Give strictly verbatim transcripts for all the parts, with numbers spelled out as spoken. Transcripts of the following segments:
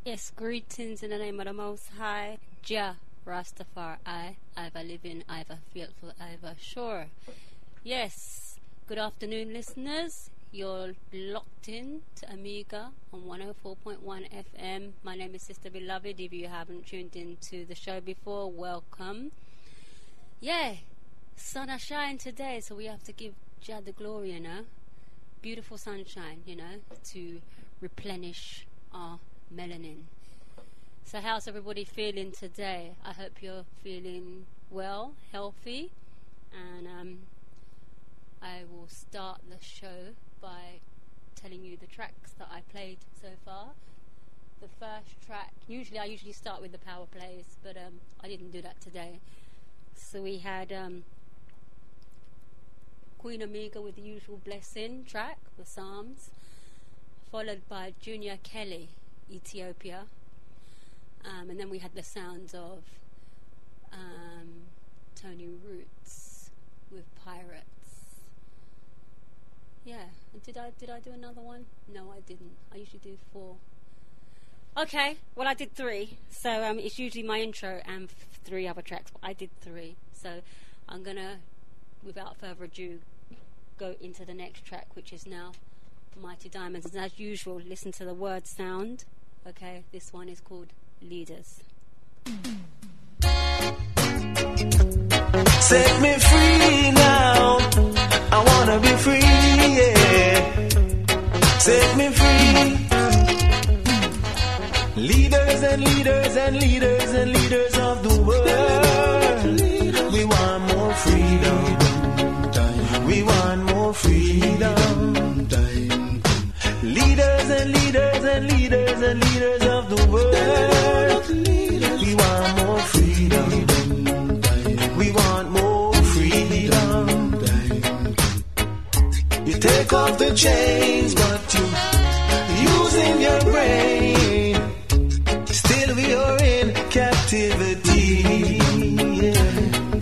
Yes, greetings in the name of the Most High, Jah Rastafari, either living, either fearful, either sure. Yes, good afternoon, listeners. You're locked in to Amiga on one oh four point one F M. My name is Sister Beloved. If you haven't tuned in to the show before, welcome. Yeah, sun are shining today, so we have to give Jah the glory, you know. Beautiful sunshine, you know, to replenish our melanin. So how's everybody feeling today? I hope you're feeling well, healthy, and um, I will start the show by telling you the tracks that I played so far. The first track, usually I usually start with the power plays, but um, I didn't do that today. So we had um, Queen Amiga with the usual blessing track, the Psalms, followed by Junior Kelly, Ethiopia, um, and then we had the sounds of um, Tony Roots with Pirates. Yeah, and did I did I do another one? No, I didn't. I usually do four. Okay, well I did three. So um, it's usually my intro and f- three other tracks, but I did three. So I'm gonna, without further ado, go into the next track, which is now Mighty Diamonds. And as usual, listen to the word sound. Okay, this one is called Leaders. Set me free now, I wanna be free, yeah. Set me free. Leaders and leaders and leaders and leaders of the world, we want more freedom. We want more freedom. Leaders and leaders and leaders and leaders of the world, we want more freedom. We want more freedom. You take off the chains, but you using your brain. Still we are in captivity. Yeah.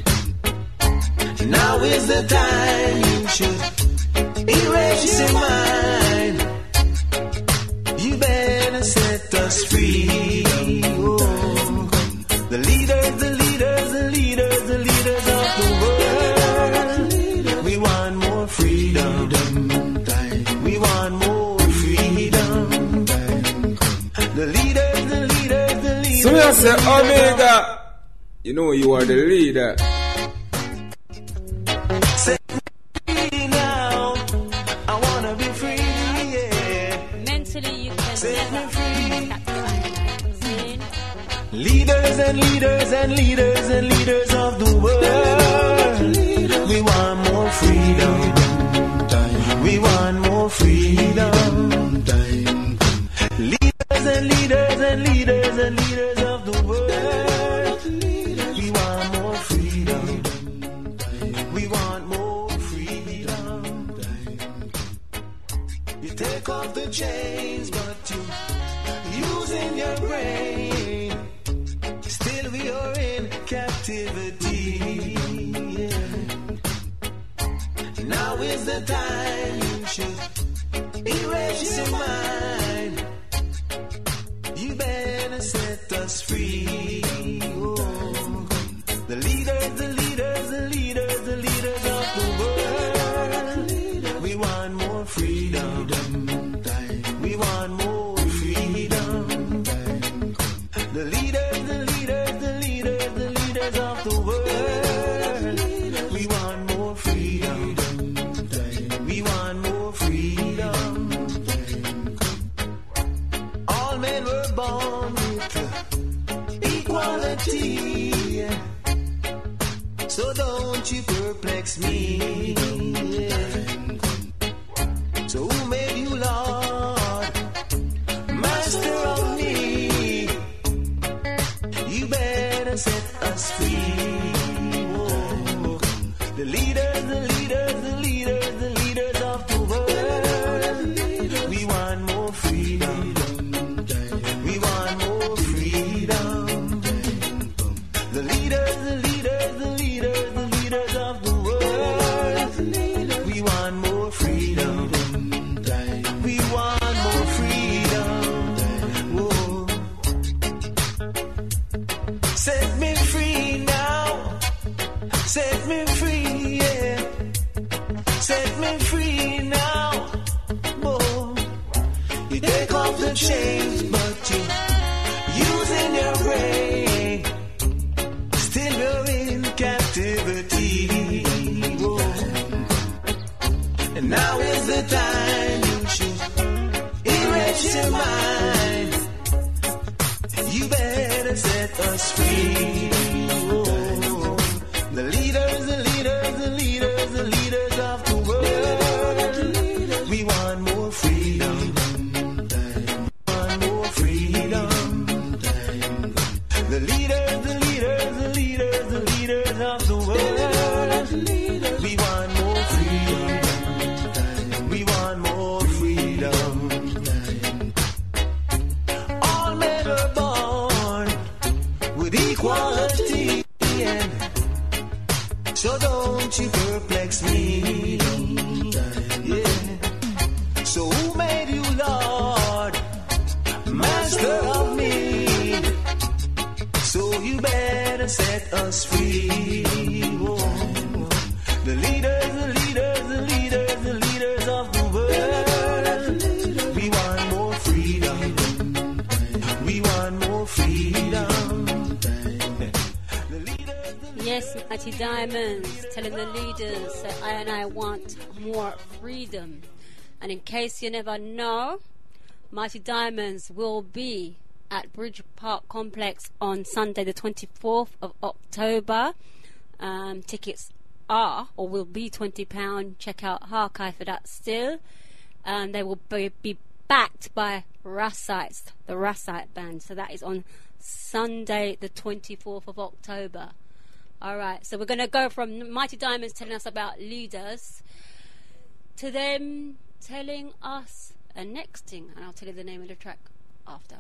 Now is the time you should erase your mind. You better set us free. Oh. The leaders, the leaders, the leaders, the leaders of the world. We want more freedom. We want more freedom. The leaders, the leaders, the leaders. So you say, Omega, you know you are the leader. Set me free now. I wanna be free, yeah. Mentally, you can Set me never free. Sin. Leaders and leaders and leaders and leaders of the world. We want more freedom. We want more freedom. Leaders and leaders and leaders and leaders of the world. We want more freedom. We want more freedom. You take off the chains, but you using your brain. Still we are in captivity. Yeah. Now is the time you should erase your mind. You better set us free. Oh. The leaders, the leaders, the leaders, the leaders of the world. We want more freedom. We want more freedom. The leaders, the leaders, the leaders, the leaders of the world. We want more freedom. We want more freedom. All men were born with equality. So don't you perplex me. So who made you Lord, Master of me? You better set us free. Oh. The leaders, the leaders, the leaders, the leaders of the world. We want more freedom. We want more freedom. The leaders, the leaders, the leaders, the leaders of the world. We want more freedom. We want better set us free. Oh, the leaders, the leaders, the leaders, the leaders of the world. We want more freedom. Want more freedom. The leaders, the leaders, the leaders, the leaders of the world. We want more freedom. We want more freedom. All men are born with equality, and so don't you perplex me. Yeah. So who made you Lord, Master of me? So you better set us free. Oh. The leaders, the leaders, the leaders, the leaders of the world. We want more freedom. We want more freedom. The leaders, the Yes, Mighty Diamonds telling the leaders that I and I want more freedom. And in case you never know, Mighty Diamonds will be at Bridge Park Complex on Sunday the twenty-fourth of October. Um, tickets are or will be twenty pounds. Check out Harkai for that still. Um, they will be, be backed by Rassites, the Rassite band. So that is on Sunday the twenty-fourth of October. Alright, so we're going to go from Mighty Diamonds telling us about leaders to them telling us a next thing. And I'll tell you the name of the track after.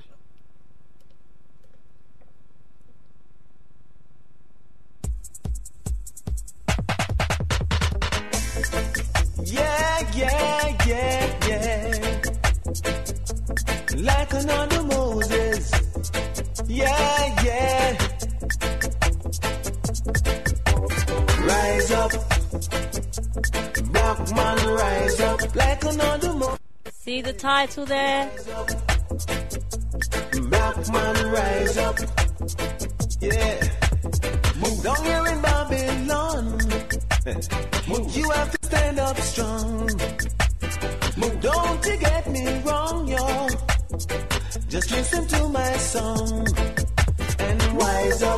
yeah, yeah, yeah, yeah. Like another Moses. Yeah, yeah. Rise up. Black man, rise up. Like another Moses. See the title there? Black man, rise up. Yeah. Move down here in Babylon. Move. You have to stand up strong. Move. Don't you get me wrong, yo. Just listen to my song and rise up.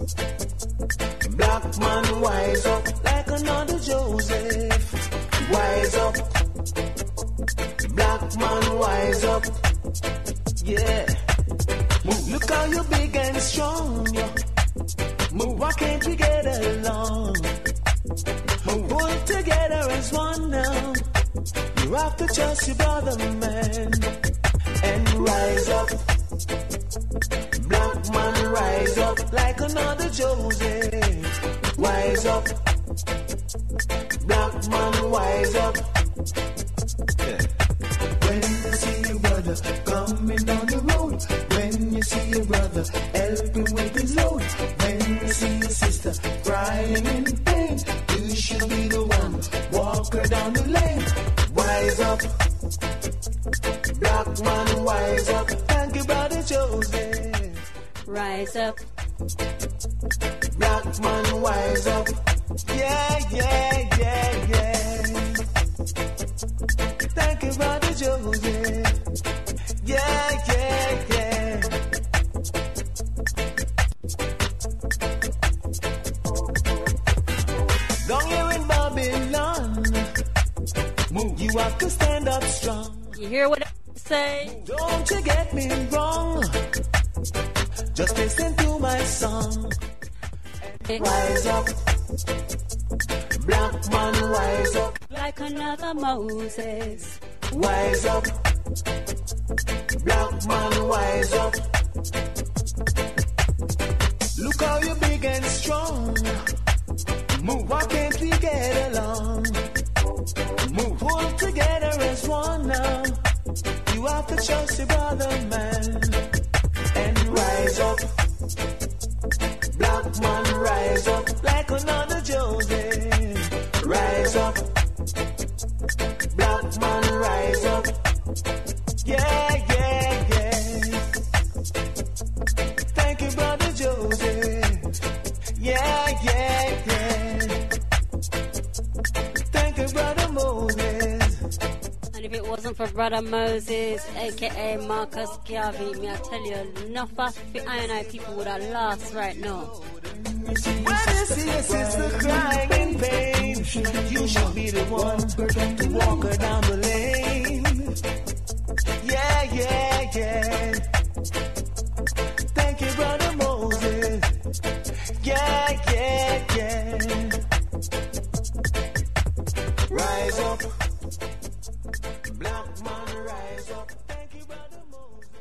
Black man, wise up like another Joseph. Wise up. Black man, wise up. Yeah. Move. Look how you big and strong, yo. Move. Why can't we get along? Move. Pull together as one now. You have to trust your brother, man. And rise up. Black man, rise up like another Joseph. Wise up. Black man, wise up. Yeah. When you see your brother coming down the road, when you see your brother helping with his load, when you see your sister crying in pain, you should be the one, walk her down the lane. Wise up. Black man, wise up. Thank you, brother Joseph. Rise up. Black man, wise up. Yeah, yeah, yeah, yeah. Thank you, brother Joseph. Yeah, yeah, yeah. Down here in Babylon, move. You have to stand up strong. You hear what I say? Don't you get me wrong. Just listen to my song. Rise up. Black man, rise up. Like another Moses. Wise up. Black man, wise up. Look how you big and strong. Move. Why can't we get along? Move. Pull together as one now. You have to trust your brother, man. And rise up. Black man, rise up like another Joseph. Rise up. Black man, rise up. Yeah, yeah, yeah. Thank you, brother Joseph. Yeah, yeah, yeah. Thank you, brother Moses. And if it wasn't for brother Moses, aka Marcus Garvey. Me I tell you, enough of the I and I people would have lost right now. When you see a sister crying in pain, you should be the one to walk her down the lane. Yeah, yeah, yeah. Thank you, brother Moses. Yeah, yeah, yeah. Rise up. Black man, rise up. Thank you, brother Moses.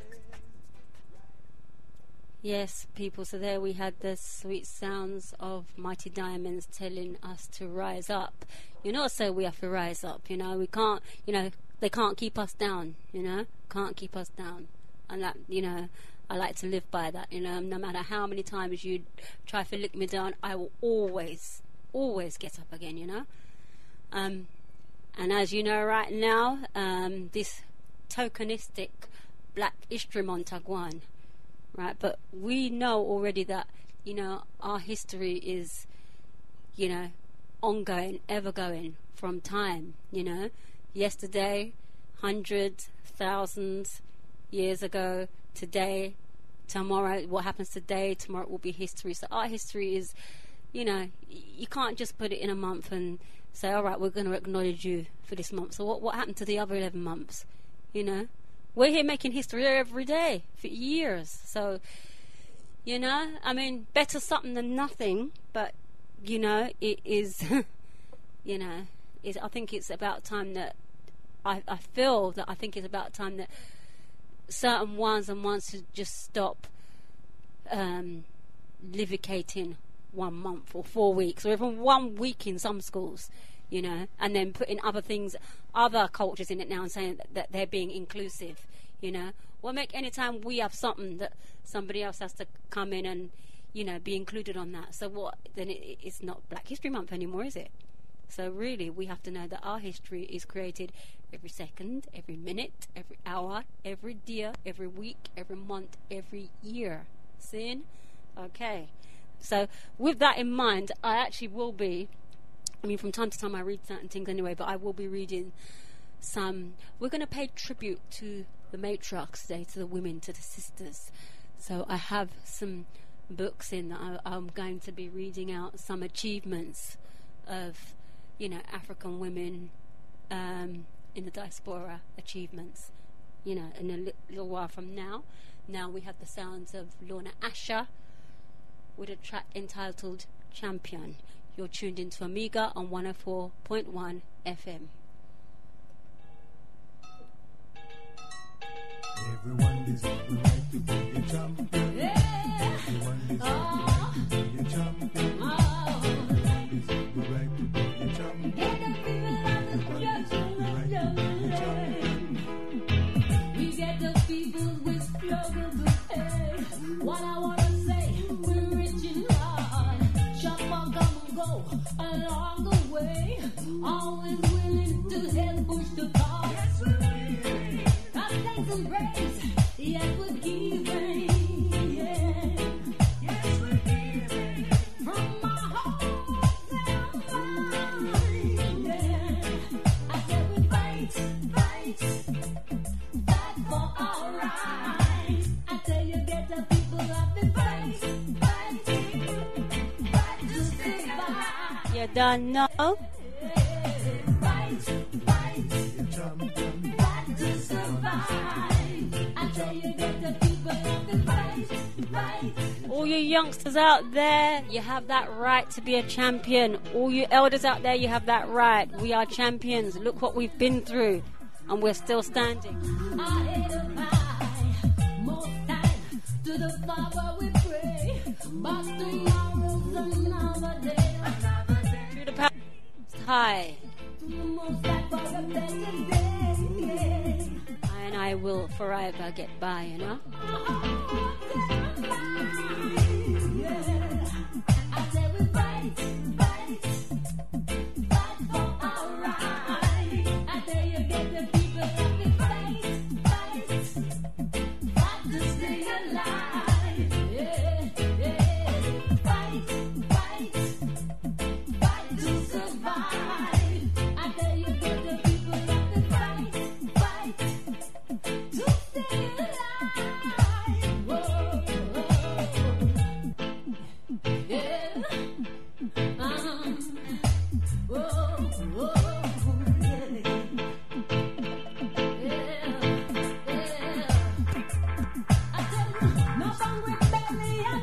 Yes, people, so there we had the sweet sounds of Mighty Diamonds telling us to rise up. You know, so we have to rise up, you know, we can't, you know, they can't keep us down, you know, can't keep us down. And that, you know, I like to live by that, you know, no matter how many times you try to lick me down, I will always, always get up again, you know. Um, and as you know right now, um, this tokenistic Black History Month agwan, right, but we know already that, you know, our history is, you know, ongoing, ever going from time, you know, yesterday, hundreds, thousands years ago, today, tomorrow, what happens today, tomorrow will be history. So our history is, you know, you can't just put it in a month and say, all right, we're going to acknowledge you for this month. So what, what happened to the other eleven months, you know? We're here making history every day for years. So, you know, I mean, better something than nothing, but, you know, it is, you know, it, I think it's about time that, I, I feel that I think it's about time that certain ones and ones to just stop um, livicating one month or four weeks or even one week in some schools, you know, and then putting other things, other cultures in it now and saying that, that they're being inclusive, you know. What make any time we have something that somebody else has to come in and, you know, be included on that. So what, then it, it's not Black History Month anymore, is it? So really, we have to know that our history is created every second, every minute, every hour, every year, every week, every month, every year. Seeing? Okay. So with that in mind, I actually will be, I mean, from time to time I read certain things anyway, but I will be reading some, we're going to pay tribute to the matriarchs today, to the women, to the sisters. So I have some books in that I, I'm going to be reading out some achievements of, you know, African women um, in the diaspora achievements, you know, in a li- little while from now. Now we have the sounds of Lorna Asher with a track entitled Champion. You're tuned into Amiga on one oh four point one F M. Everyone deserves the right to be a champion. Yeah. Everyone deserves Oh. the right to be a champion. Oh. Everyone deserves the right to be a champion. Get the people out the Everyone deserves the right to be a champion. We get the people with struggle to pay. What I wanna say, we're rich in heart. Shop on come and go along the way. Always willing to help push the cause. Yes, we're giving. God thanks and praise. Yes, we're giving. Yeah. Yes, we're giving. From my heart and mind. Yeah. I said we fight, fight. Fight for our rights. I tell you, get the people of the fight, fight, fight to survive. You don't know? Fight, fight, fight to survive. I tell you, get the people of the fight, fight. All you youngsters out there, you have that right to be a champion. All you elders out there, you have that right. We are champions. Look what we've been through, and we're still standing. I hate a pie. Most time to the Father we pray. But tomorrow's another day. Another day. To the past high, Most like for a better day. I and I will forever get by, you know. I say we fight, fight, fight for our rights. I tell you, get the people of the fight, fight, fight to stay alive. Yeah, yeah. Fight, fight, fight to survive. I tell you, get the people of the fight, fight.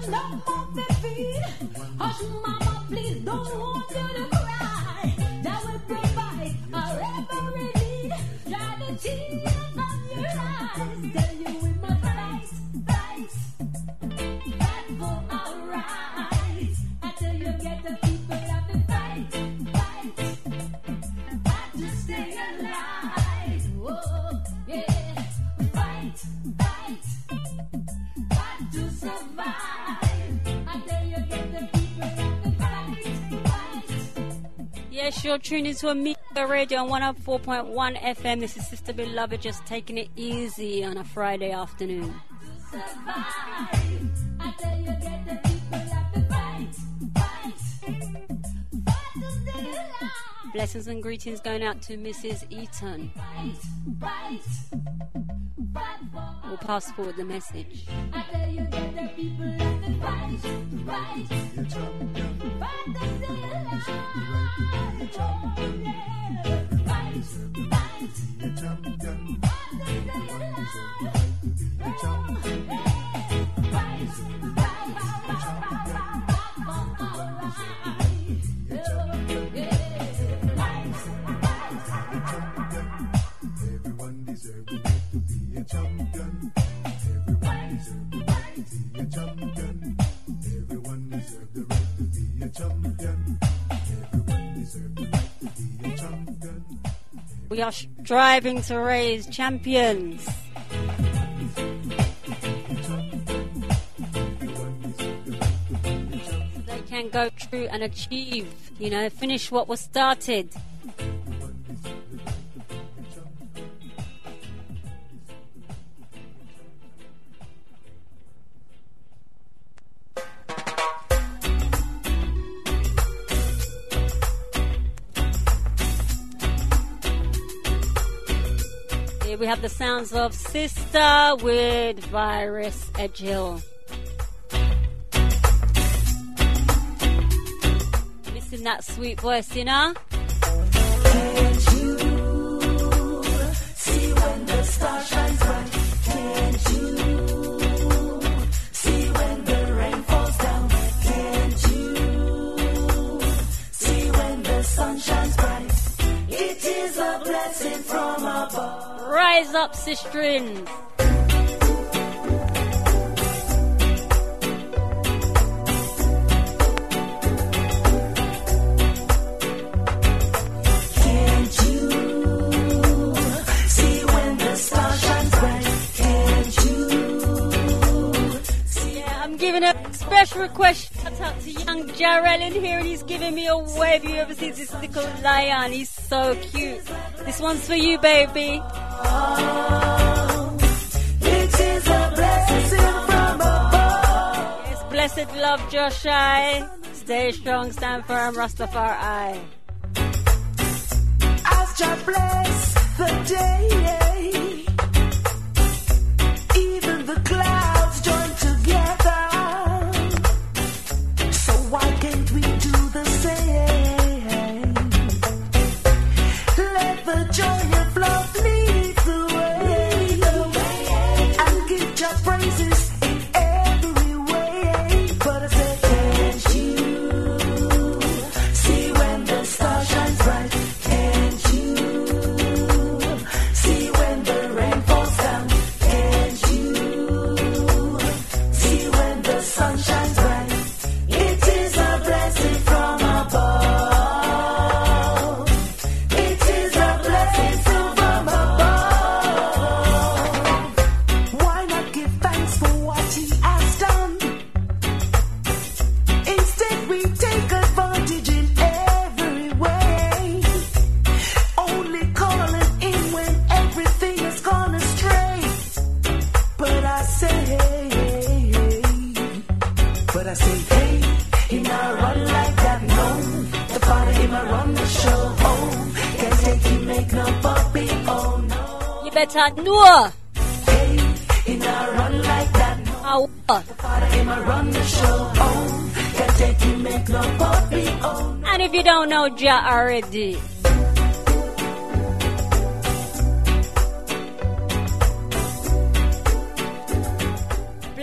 no more to feed. Hush, mama, please don't want you to cry. That will provide our every need. Dry the tears from your eyes. Tell you we must fight, fight, fight for our rights. Until you get the people have to fight, fight, fight to stay alive. Oh, yeah, fight, fight, fight to survive. Until you get the people have to fight, fight. Yes, you're tuning into Amiga Radio on one oh four point one F M. This is Sister Beloved, just taking it easy on a Friday afternoon. Survive. Until you get the people have to fight, fight, fight to stay alive. Blessings and greetings going out to Missus Eaton. Fight, fight, fight for We'll pass forward the message. until you get the people have to fight, fight, fight to stay alive. Oh, yeah. Fight, fight, fight to stay alive. Everyone deserves the right to be a champion. Everyone deserves the right to be a champion. Everyone deserves the right to be a champion. Everyone deserves the right to be a champion. We are striving to raise champions. They can go through and achieve, you know, finish what was started. Here we have the sounds of Sister with Virus Agile. Missing that sweet voice, you know? Can't you see when the star shines bright? Can't you see when the rain falls down? Can't you see when the sun shines bright? It is a blessing from above. Rise up, sistrins. Can't you see when the star shines bright? Can't you see? Yeah, I'm giving a special request. Shout out to young Jarrell in here, and he's giving me a wave. You ever see this little lion? He's so cute. This one's for you, baby. Oh, it is a blessing from above. Yes, blessed love, Joshai. Stay strong, stand firm, Rastafari. As Jah bless the day, even the clouds join together. So why can't we do the same? Let the joy of love lead the way, and give Jah praises in every way. But I say, can't you see when the star shines bright? Can't you see when the rain falls down? Can't you see when the sun shines bright? It is a blessing from above. It is a blessing from above. Why not give thanks for what He has done? Instead we take advantage in every way, only calling in when everything has gone astray. But I say, but I say, hey, He not run like that, no. The Father, He might run the show, oh. Can't take Him, make no puppy, oh no. You better know. Hey, He not run like that, no. How? The Father, He might run the show, oh. Can't take Him, make no puppy, oh no. And if you don't know Jah already,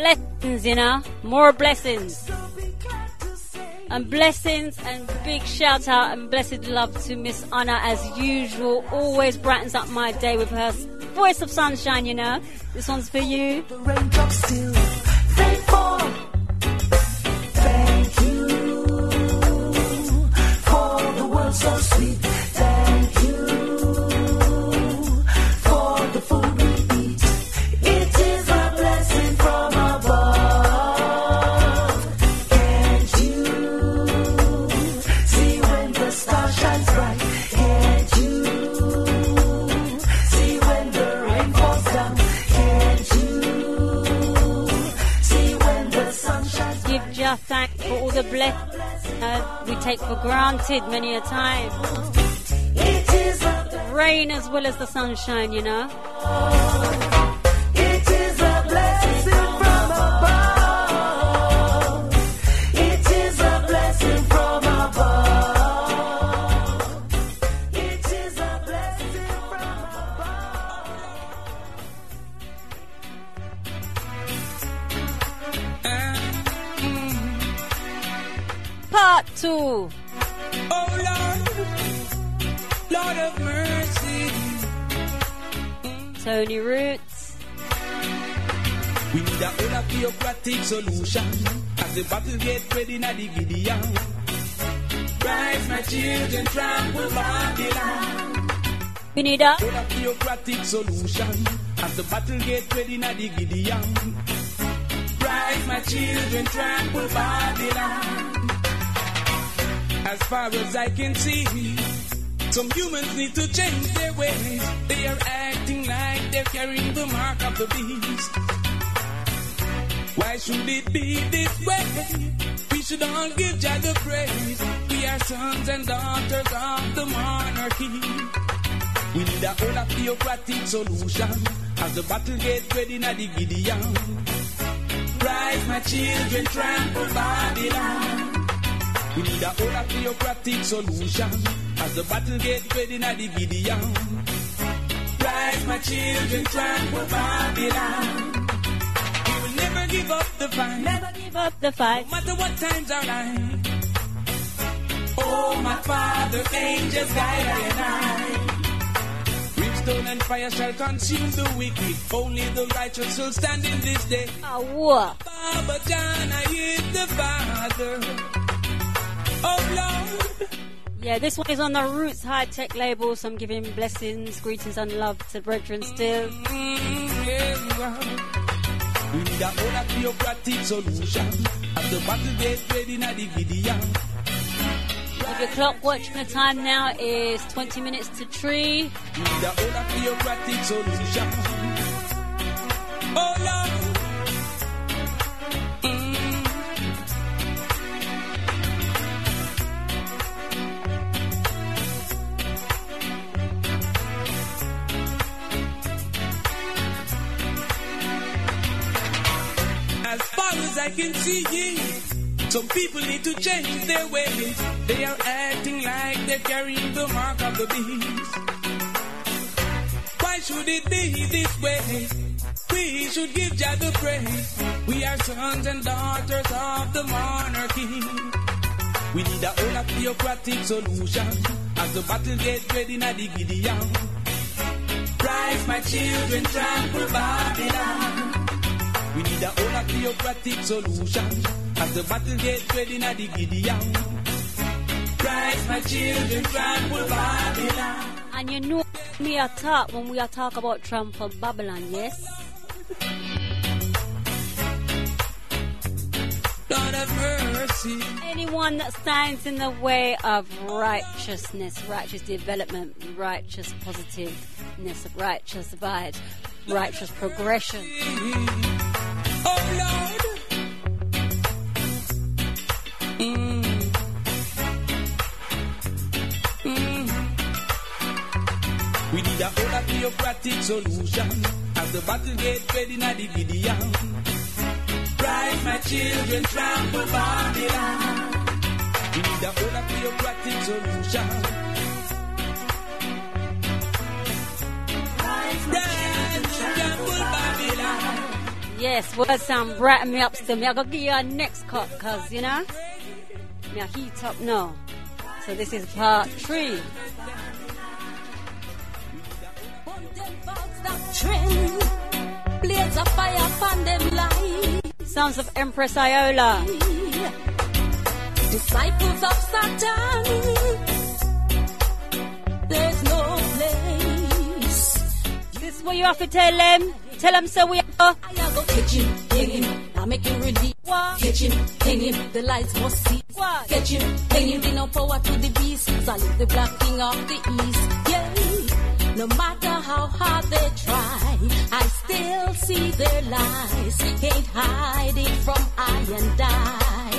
blessings, you know, more blessings. And blessings and big shout out and blessed love to Miss Anna as usual. Always brightens up my day with her voice of sunshine, you know. This one's for you. The raindrops still faithful. Thank you for the world so sweet. Thank you for the food we eat. It is a blessing from above. Can't you see when the star shines bright? Can't you see when the rain falls down? Can't you see when the sun shines bright? Give Jah thanks for all the blessings uh, we take for granted many a time. It is a The rain as well as the sunshine, you know. It is a blessing from above. It is a blessing from above. It is a blessing from Part two. Oh Lord, Lord of mercy. Tony Roots. We need a whole of theocratic solution as the battle get ready na the Gideon. Rise, my children, trample Babylon. We need a Whole of theocratic solution as the battle get ready na the Gideon. Rise, my children, trample Babylon. As far as I can see, some humans need to change their ways. They are acting like they're carrying the mark of the beast. Why should it be this way? We should all give Jah the praise. We are sons and daughters of the monarchy. We need a whole of theocratic solution as the battle gets ready na the Gideon. Rise, my children, trample Babylon. We need a whole of theocratic solution as the battle gets ready na the Gideon. Rise, my children, trample Babylon. We will never give up the fight, never give up the fight. no matter what times are like. Oh, my Father, angels guide I and I. Brimstone and fire shall consume the wicked. Only the righteous will stand in this day. Oh, what? Baba John, I is the Father. Oh, Lord. Yeah, this one is on the Roots High Tech label, so I'm giving blessings, greetings, and love to brethren still. Mm, yeah, we need a whole of theocratic solution as the battle gets ready na the Gideon. If your clock watching the time now is twenty minutes to three. We need a whole of theocratic solution. Oh Lord. Mm. As far as I can see, some people need to change their ways. They are acting like they're carrying the mark of the beast. Why should it be this way? We should give Jah the praise. We are sons and daughters of the monarchy. We need a whole of theocratic solution as the battle gets ready na the Gideon. Rise, my children, trample Babylon. We need a whole of theocratic solution as the battle gets ready na the Gideon. Rise, my children, trample Babylon. And you know me are talk when we are talk about trample Babylon, yes? Lord of mercy. Anyone that stands in the way of righteousness, righteous development, righteous positiveness, righteous vibes, righteous progression. Oh Lord. Mm. Mm. We need a whole of theocratic solution as the battle gets ready na the Gideon. Rise, my children, trample Babylon. We need a whole of theocratic solution. Rise, my children, trample Babylon. Yes, word sound brighten me up still. Me I gotta give you a next cut, cause you know, me I heat up now. So this is part three. Blaze a fire upon them light. Sounds of Empress Iola. Disciples of Satan, there's no place. This is what you have to tell them. Tell them so we are. I go catch him, hang him, I make him ready. What? Catch him, hang him, the lights must see. What? Catch him, hang him, give no power to the beast. Salute the black king of the east. Yeah. No matter how hard they try, I still see their lies. Can't hide it from I and I.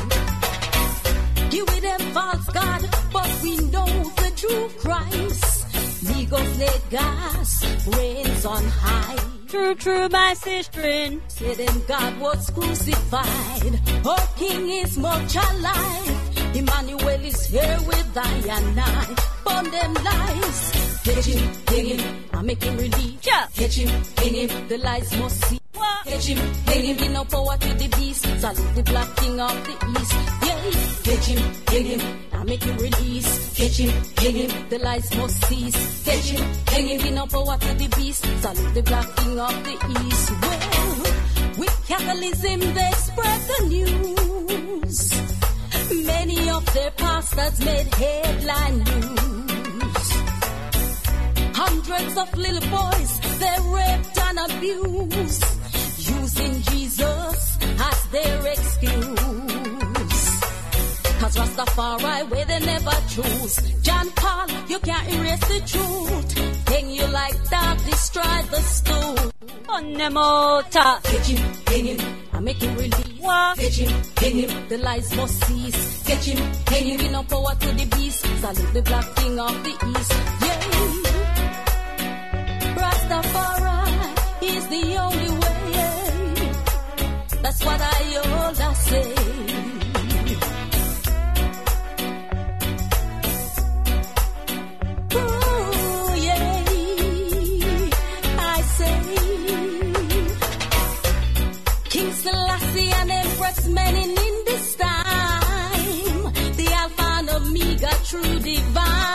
You with them false God, but we know the true Christ. Legos let gas, reigns on high. True, true, my sister. Say them God was crucified. Our King is much alive. Emmanuel is here with I and I. Burn them lies. Catch him, hang him, I make him relief. Yeah. Catch him, hang him, the lies must see. What? Catch him, hang him, give no power to the beast. Salute the black king of the east. Yeah. Catch him, hang him, I make him release. Catch him, hang him, the lies must cease. Catch him, hang him, give no power to the beast. Salute the black king of the east. Well, with Catholicism they spread the news. Many of their pastors made headline news. Hundreds of little boys they raped and abused, using Jesus as their excuse. Cause Rastafari way they never choose. John Paul, you can't erase the truth. Hang you like that, destroy the stool. On the motor. Catch him, hang him, I make him release. What? Catch him, hang him, the lies must cease. Catch him, hang him, give no power to the beast. Salute the black king of the east. Yeah. Rastafari is the only way. That's what I always say. Ooh, yeah, I say. King Selassie and Empress many in this time. The Alpha and Omega, true divine.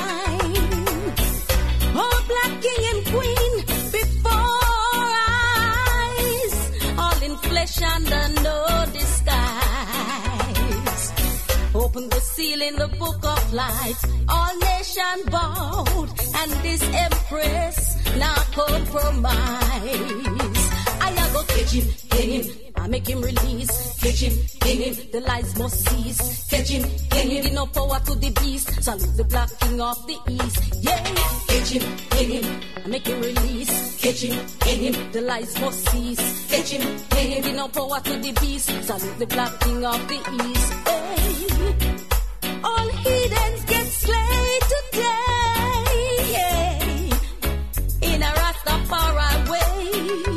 Oh, black king and queen before eyes, all in flesh under no disguise. Open the seal in the book of life, all nation bowed, and this empress now compromise. I go catch him, hang him, I make him release. Catch him, hang him, the lies must cease. Catch him, hang him, give no power to the beast. Salute the black king of the east. Yeah, catch him, hang him, I make him release. Catch him, hang him, the lies must cease. Catch him, hang him, give no power to the beast. Salute the black king of the east. Hey, all heathens get slain today. Yeah, in a Rastafari way.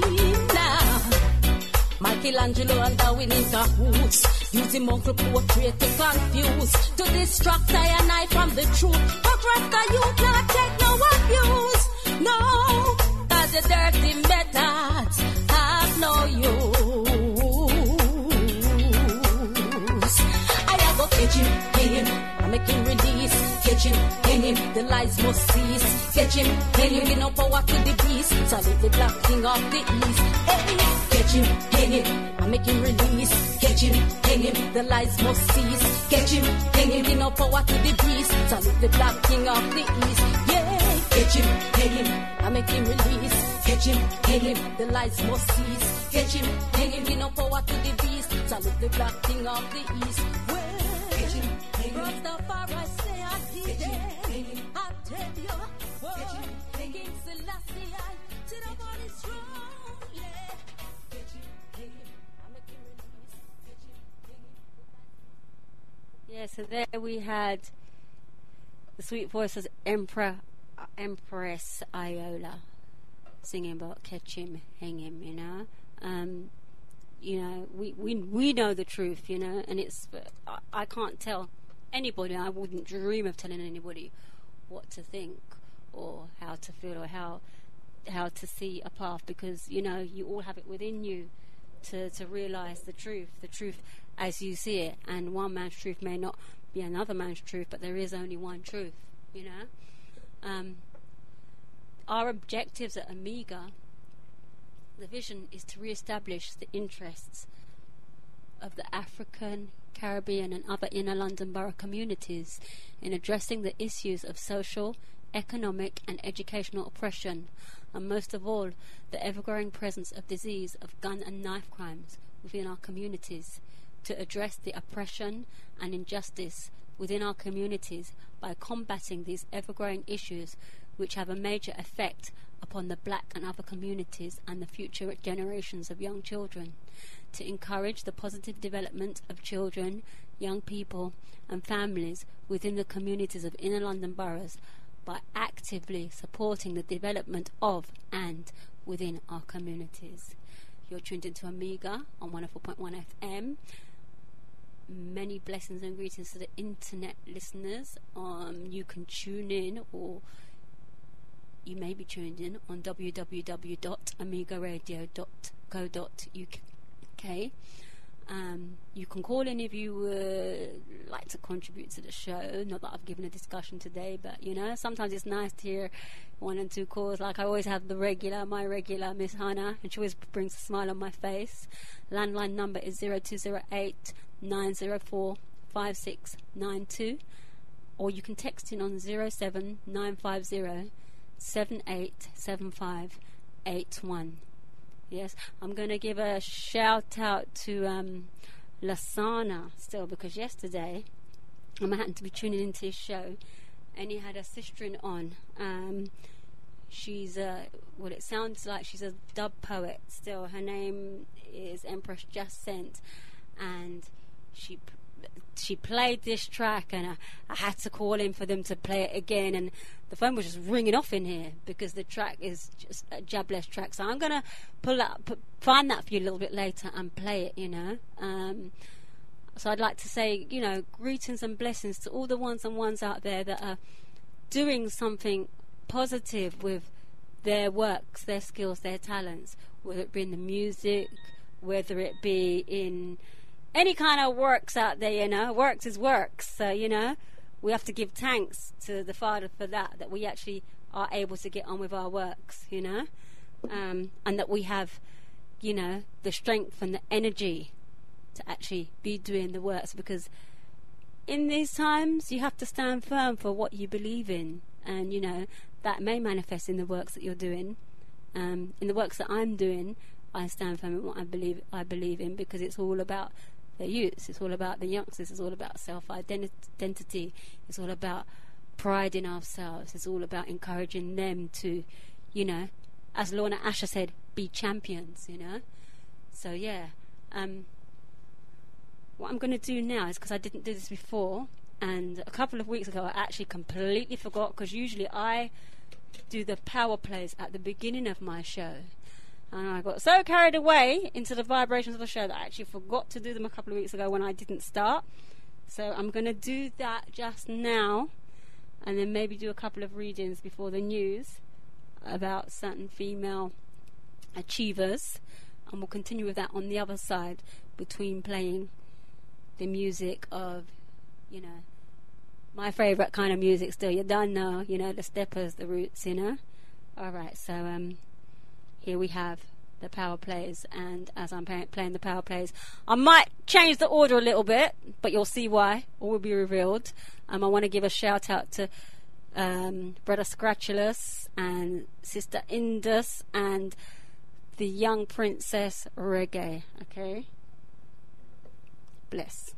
Michelangelo and Darwin in cahoots, using mongrel portrait to confuse, to distract I and I from the truth. But Rasta, you can't take no abuse. No, cause the dirty methods have no use. I go catch him, hang him, I make him release. Catch him, hang him, the lies must cease. Catch him, hang him, give no power to the beast. Salute the black king of the east. Hey, catch him, hang him, I make him release. Catch him, hang him, the lies must cease. Catch him, hang him, give no power to the beast. Salute the black king of the east. Yeah, catch him, hang him, I make him release. Catch him, hang him, the lies must cease. Catch him, hang him, give no power to the beast. Salute the black king of the east. Well, catch him, hang him, Rastafari say I did it. I tell you, well, King Selassie, I sit up on his throne. Yeah. Yeah, so there we had the sweet voice of Emperor, uh, Empress Iola singing about catch him, hang him, you know. Um, you know, we, we we know the truth, you know, and it's I, I can't tell anybody. I wouldn't dream of telling anybody what to think or how to feel or how how to see a path, because you know you all have it within you to to realize the truth, the truth as you see it. And one man's truth may not be another man's truth, but there is only one truth. You know, um, our objectives at Amiga, the vision is to re-establish the interests of the African, Caribbean and other inner London borough communities in addressing the issues of social, economic and educational oppression, and most of all, the ever-growing presence of disease of gun and knife crimes within our communities, to address the oppression and injustice within our communities by combating these ever-growing issues which have a major effect upon the black and other communities and the future generations of young children, to encourage the positive development of children, young people and families within the communities of inner London boroughs by actively supporting the development of and within our communities. You're tuned into Amiga on one oh four point one F M. Many blessings and greetings to the internet listeners. Um, you can tune in, or you may be tuned in on w w w dot amiga radio dot co dot u k. Um, you can call in if you would like to contribute to the show. Not that I've given a discussion today, but you know, sometimes it's nice to hear one and two calls. Like I always have the regular, my regular Miss Hannah, and she always brings a smile on my face. Landline number is zero two zero eight nine zero four five six nine two, or you can text in on zero seven nine five zero seven eight seven five eight one. Yes, I'm going to give a shout out to um, Lasana still, because yesterday I happened to be tuning into his show and he had a sister-in on. Um, she's a, well, it sounds like she's a dub poet still. Her name is Empress Jacent, and she she played this track, and I, I had to call in for them to play it again, and the phone was just ringing off in here because the track is just a Jabless track. So I'm gonna pull up, put, find that for you a little bit later and play it. You know, um, so I'd like to say, you know, greetings and blessings to all the ones and ones out there that are doing something positive with their works, their skills, their talents, whether it be in the music, whether it be in any kind of works out there. You know, works is works. So you know, we have to give thanks to the Father for that, that we actually are able to get on with our works, you know, um, and that we have, you know, the strength and the energy to actually be doing the works, because in these times you have to stand firm for what you believe in, and you know, that may manifest in the works that you're doing. Um, in the works that I'm doing, I stand firm in what I believe I believe in, because it's all about the youths, it's all about the youngsters, it's all about self-identity, it's all about pride in ourselves, it's all about encouraging them to, you know, as Lorna Asher said, be champions, you know. So yeah, um, what I'm going to do now is, because I didn't do this before, and a couple of weeks ago I actually completely forgot, because usually I do the power plays at the beginning of my show. And I got so carried away into the vibrations of the show that I actually forgot to do them a couple of weeks ago when I didn't start. So I'm going to do that just now, and then maybe do a couple of readings before the news about certain female achievers, and we'll continue with that on the other side, between playing the music of, you know, my favourite kind of music still. You don't know, you know, the Steppers, the Roots, you know. Alright, so um here we have the power plays, and as I'm pay- playing the power plays, I might change the order a little bit, but you'll see why. All will be revealed. Um, I want to give a shout out to um, Brother Scratchulus and Sister Indus and the Young Princess Reggae. Okay, bless.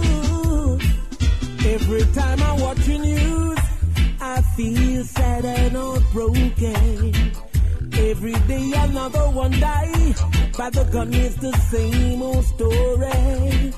Feel sad and another one die. By the gun is the same old story.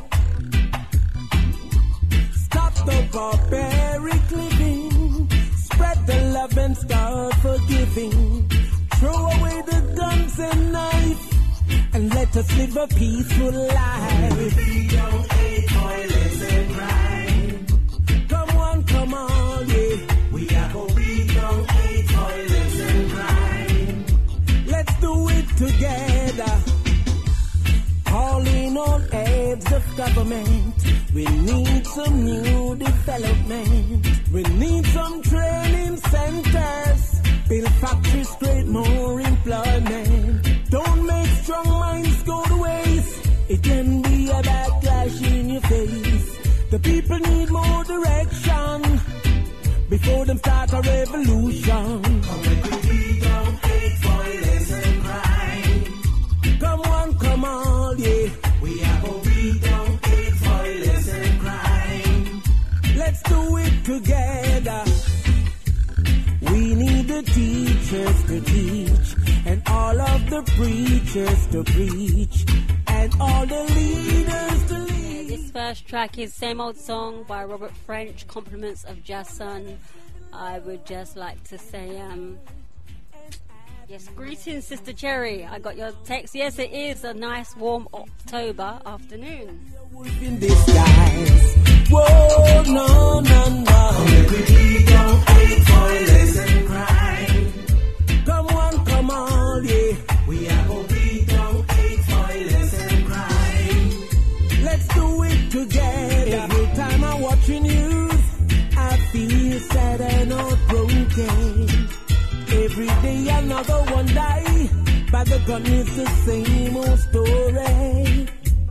Stop the barbaric living. Spread the love and start forgiving. Throw away the guns and knife and let us live a peaceful life. We don't hate violence and crime. Come on, come on, yeah. We are going we don't hate violence and crime. Let's do it together. Calling on heads of government. We need some new development. We need some training centers. Build factories, create more employment. Don't make strong minds go to waste. It can be a backlash in your face. The people need more direction before them start a revolution. We don't hate violence and crime. Come on, come on, yeah. We are but we don't hate violence and crime. Let's do it together. We need the teachers to teach, and all of the preachers to preach, and all the leaders to lead. This first track is Same Old Song by Robert French, compliments of Jason. I would just like to say, um, yes, greetings, Sister Cherry. I got your text. Yes, it is a nice warm October afternoon. In disguise. Whoa, no, no, no. We don't hate violence and crime. Come on, come on, yeah. We are but we don't hate violence and crime. Let's do it together. Every time I'm watching news, I feel sad and heartbroken. Every day another one die. By the gun is the same old story.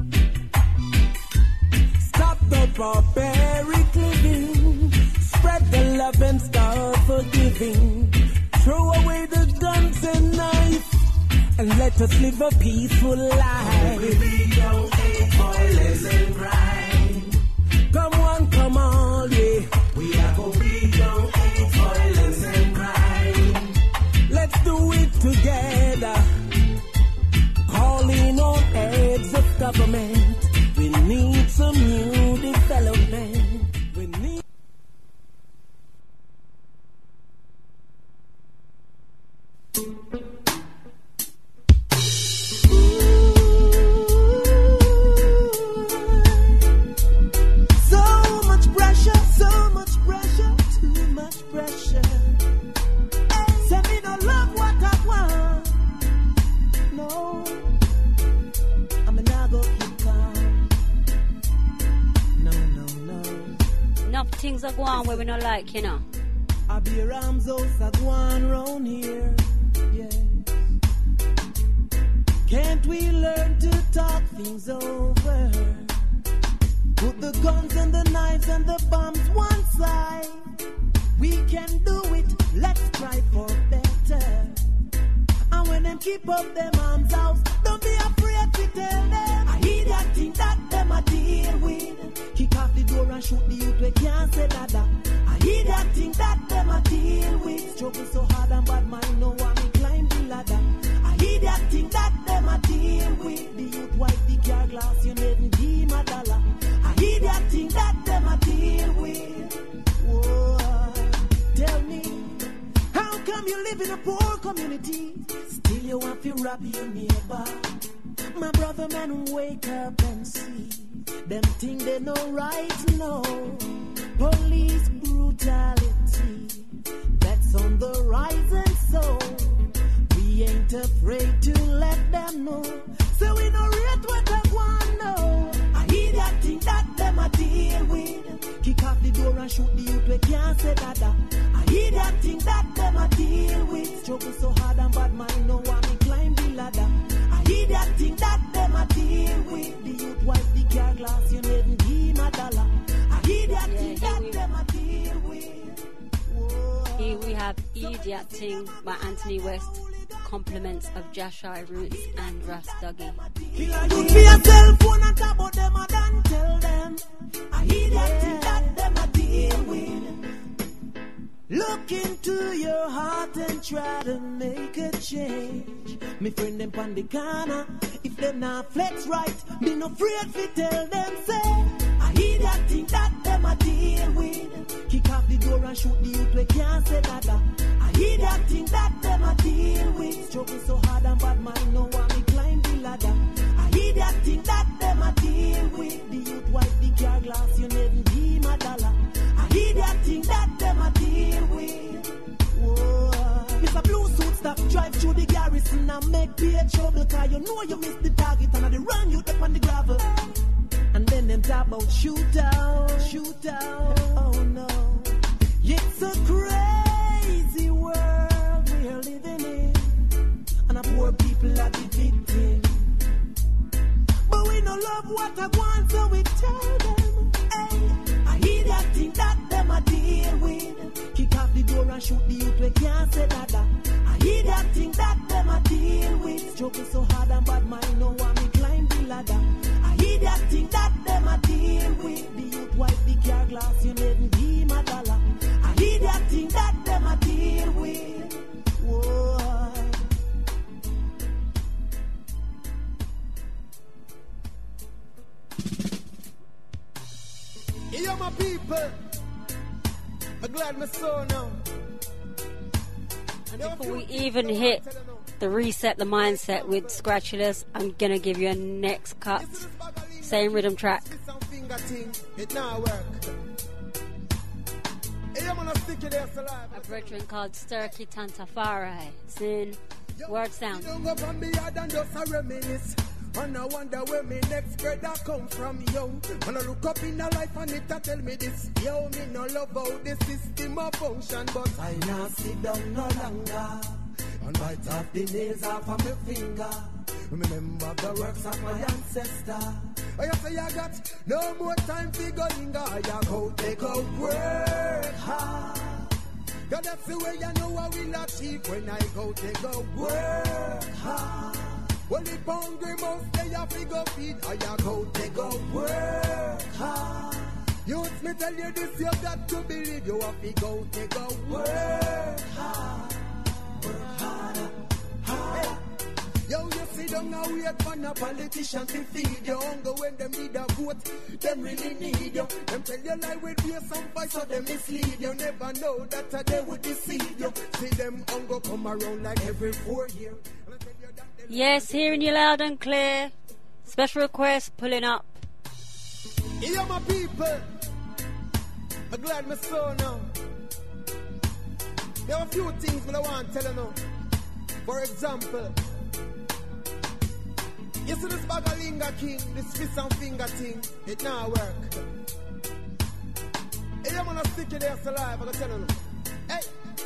Stop the barbaric living. Spread the love and start forgiving. Throw away the guns and knife and let us live a peaceful life. We don't hate violence and crime. Come on, come on, yeah. We are but we don't hate violence and crime. Let's do it together. Calling on heads of government. We need some new development. We need. So much pressure, so much pressure, too much pressure. Say me no love what I want. No, I'm not gonna keep calm. No, no, no. Enough things are going on where we not like, you know. I be around those that go on round here. Yeah. Can't we learn to talk things over? Put the guns and the knives and the bombs one side. We can do it. Let's try for better. And when them keep up them arms out, don't be afraid to tell them. I hear that thing that them a deal with. Kick off the door and shoot the youth we can't say that. I hear that thing that them a deal with. Struggle so hard and bad mind no one me climb the ladder. I hear that thing that them a deal with. The youth wipe the car glass, you never give him a dollar. I hear that thing that them a deal with. Whoa, tell me, how come you live in a poor community? Still you want to rob your neighbor. My brother man, wake up and see. Them think they know right, no. Police brutality, that's on the rise, and so we ain't afraid to let them know. So we no rate what I want, no. I hear that thing that them a deal with. Kick off the door and shoot the youth we can't say that. I hear that thing that them a deal with. Struggle so hard and bad mind no one me climb the ladder. I hear that thing that them a deal with. The youth wipe the car glass, you never give him a dollar. I hear that Yeah, thing here that we- them a deal with. Whoa. Here we have Idiot Ting by Anthony West, compliments of Jashai Roots and Russ Dougie. Killer youth be a cell phone and talk about them and then tell them. I hear that thing that them a deal with. Look into your heart and try to make a change. Me friend them pon the corner, if them not flex right, me no afraid fi tell them say, I hear that thing that them a deal with. Kick off the door and shoot the youth we can't say that. I hear that thing that them a deal with. Struggle so hard and bad man no want me climb the ladder. I hear that thing that them a deal with. The youth wipe the car glass, you never give him a dollar. I hear that thing that them a deal with. Whoa. If a blue suit stop, drive through the garrison and make pay trouble, cause you know you missed the target and they run you up on the gravel. And then them talk about shoot out, shoot out. Oh no, it's a crazy world we're living in, and the poor people are the victim. But we no love what I want, so we tell them, hey, I hear that thing that them a deal with. Kick off the door and shoot the youth, we can't say that. I hear that thing that them a deal with. Struggle so hard and bad mind no want me climb the ladder. I hear that thing that them a deal with. The youth wipe the car glass, you never give him a dollar. I hear that thing that them a deal with. Whoa. Yo, my people, I'm glad my soul now. And before we even hit the reset the mindset with Scratchulous, I'm gonna give you a next cut, same rhythm track. It now work. A brethren called Sturkey Tantafari. It's in word sound. And I wonder where my next brother come from, yo. When I look up in a life and it a tell me this, yo, me no love how the system a function, but I not sit down no longer and bite off the nails off of my finger. Remember the works of my ancestor. I say I got no more time to go linger. I go take a work hard. God, that's the way I know I will achieve when I go take a work hard. Well, if hungry mouth, they have to go feed. I go, they go work hard. Youth, me tell you this, you got to believe. You have to go, they go work hard. Work harder, harder. Yo, you sit down and wait for a politician to feed you. Hunger when them need a vote, them really need you. Them tell you lie with you some fight, so they mislead you. Never know that they would deceive you. See them hunger come around like every four years. Yes, hearing you loud and clear. Special request, pulling up. Yo, my people, I'm glad my soul now. There are a few things that I want to tell you now. For example, you see this Bagalinga King, this fist and finger thing, it now work. Hey, I'm gonna stick it there alive, I'm gonna tell you now. Hey!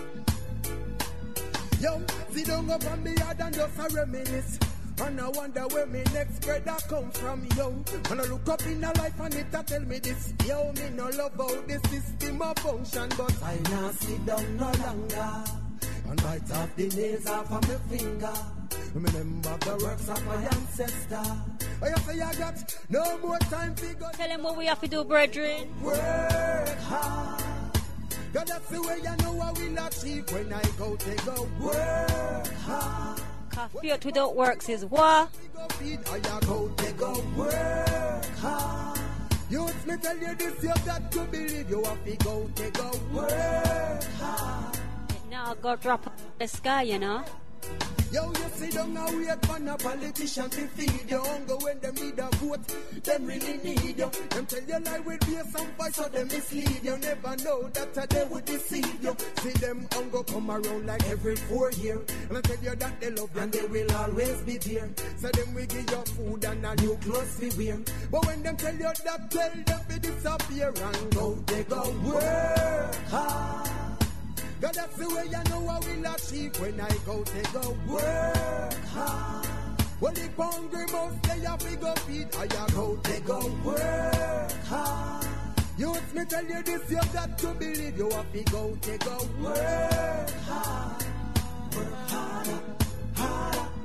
Yo, see don't go from me yard and just a reminisce. And I wonder where my next brother come from, yo. And I look up in a life and it a tell me this, yo, me no love how the system a function, but I not sit down no longer and bite off the nails off of my finger. Remember the works of my ancestor. I say I got no more time to go. Tell him what we have to do, brethren. Work hard. God, that's the way I know I will achieve when I go take a work hard. Kafiot without works is what? I go take a work hard. Youth, me tell you this, you got to believe. You have to go take a work hard. Now go drop the sky, you know. Yo, you sit down and wait for a politician to feed you. Hunger when them need a vote, them really need you. Them tell you lie with be some fight, so them mislead you. Never know that they would deceive you. See them hunger come around like every four years. And I tell you that they love you and they will always be there. So them we give you food and a new clothes to wear. But when them tell you that, tell them to disappear and go, they go work hard. God, that's the way I know I will achieve when I go take a work hard. Well, if hungry mouth, they have to go feed. I go take a work hard. Youth, me tell you this, you got to believe. You have to go take a work hard. Work harder, harder.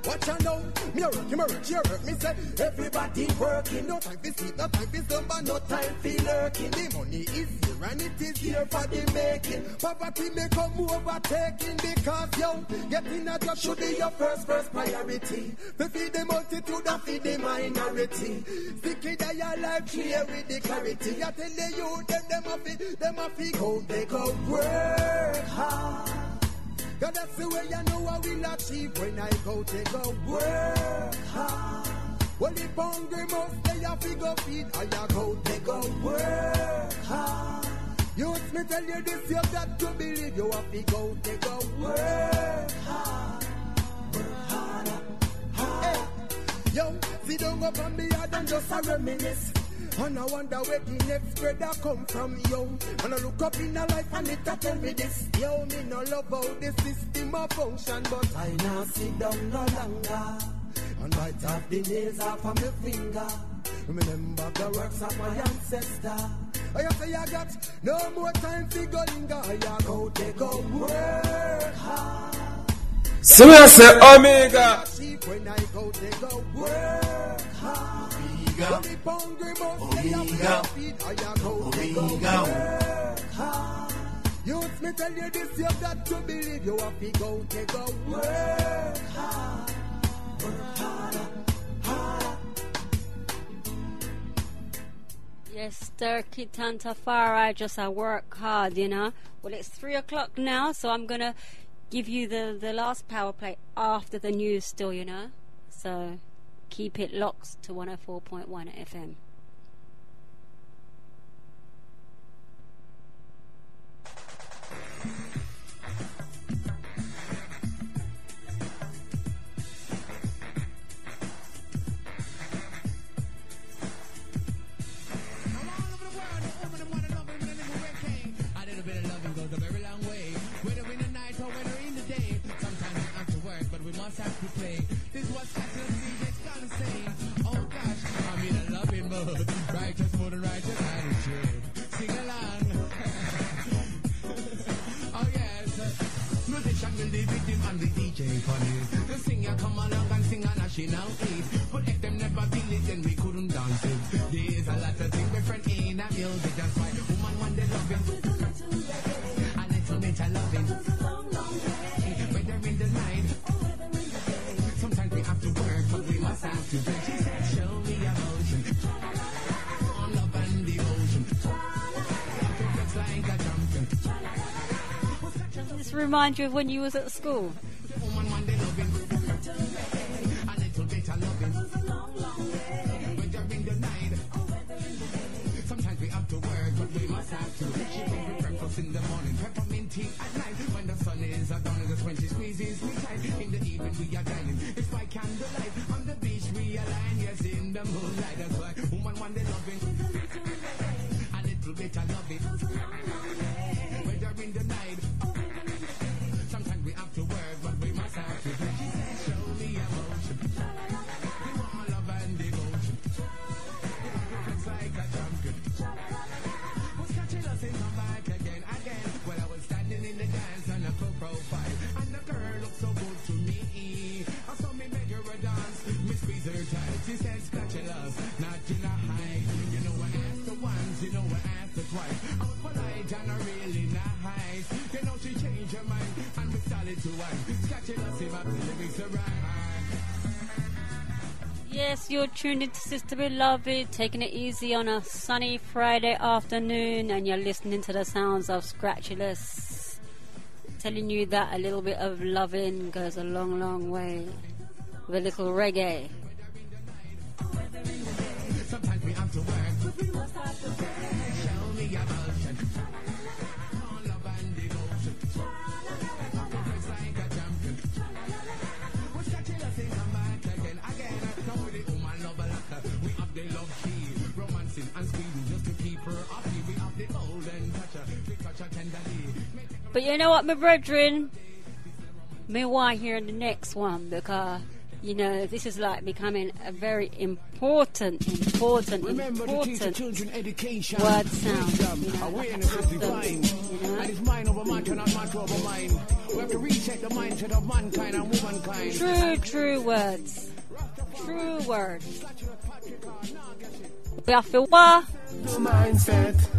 Watch out now, me a work, me a work, you work. Me say everybody working, no time for sleep, no time for slumber, no time for lurking. The money is here and it is here for the making. Poverty may come overtaking because yo, getting a job should be your first first priority. To feed the multitude and feed the minority. Stick it in your life clear with the clarity. I tell the youth them them a fi them a fi go they go work hard. Cause that's the way I know I will achieve when I go to go work hard. Well, if hungry must they have to go feed, I go to go work hard. Youth me tell you this, you got to believe you have to go to go work hard. Work harder, harder. Hey. Yo, see don't go from me hard and just a reminisce. And I wonder where the next brother come from, yo. And I look up in a life and it a tell me this. Yo, me no love how the system a function, but I now sit down no longer. And bite off the nails off of my finger. Remember the works of my ancestor. I say I got no more time to go linger. I go to go work hard. So we say Omega. When I go to go work hard. Omega, Omega, Omega. Youth me tell you this, you got to believe you have to go to go work hard, work harder, harder. Yes, Turkey Tantafari, just I work hard, you know. Well, it's three o'clock now, so I'm gonna give you the the last power play after the news, still, you know. So keep it locked to one oh four point one F M. Have to play. This was catching a C J's gonna say, oh gosh, I'm in a loving mood. Righteous mood and righteous attitude. Sing along. Oh yes. Musician will be with him and the D J funny. The singer come along and sing a national hit. But if them never feel it, then we couldn't dance it. There's a lot of things different in that music. That's why woman want the loving. A little bit of loving. When they're in the night. Sometimes we have to work, but we must have to play. She said, show me emotion. On love and devotion. Looks like a champion. Doesn't this remind you of when you was at school? A little bit of loving. When they're in the night. Sometimes we have to work, but we must have to. She brings me breakfast in the morning, peppermint tea at night. When the sun is down and the when she squeezes me tight. In the evening we are dining. It's by candlelight. On the beach we align. Yes, in the moonlight. That's why woman want the loving. A little bit of loving. When they're in the night. Sometimes we have to work, but we must have to. She said, show me emotion. We want my love and devotion. It's like a champion. Was catching us in come back again, again. Well, I was standing in the dance on a co-profile. And the girl looked so good to me. I saw me make her a dance. Me squeeze her tight. She said, spatulas, not in a high. You know I asked the once, you know I asked the twice. I was polite and I really nice. You know she changed her mind and we started to wine. Spatulas, him up the lyrics are right. Yes, you're tuned into Sister Beloved, taking it easy on a sunny Friday afternoon, and you're listening to the sounds of Scratchulous. Telling you that a little bit of loving goes a long, long way. With a little reggae. Sometimes we have to work, but we must have to play. Show me emotion. On love and devotion. It's like a champion. What's that chill us in come back again, again. Now with the woman love a lot. We have the love key. Romancing and squeezing just to keep her happy. We have the golden toucher. We touch her tenderly. But you know what, my brethren? Me want hear the next one because You know, this is like becoming a very important, important, Remember to teach the important children education, word sound. wisdom, You know, awareness is divine, you know? and it's mind over matter, not matter over mind. We have to reset the mindset of mankind and womankind. True, true words. True words. We have to what? The mindset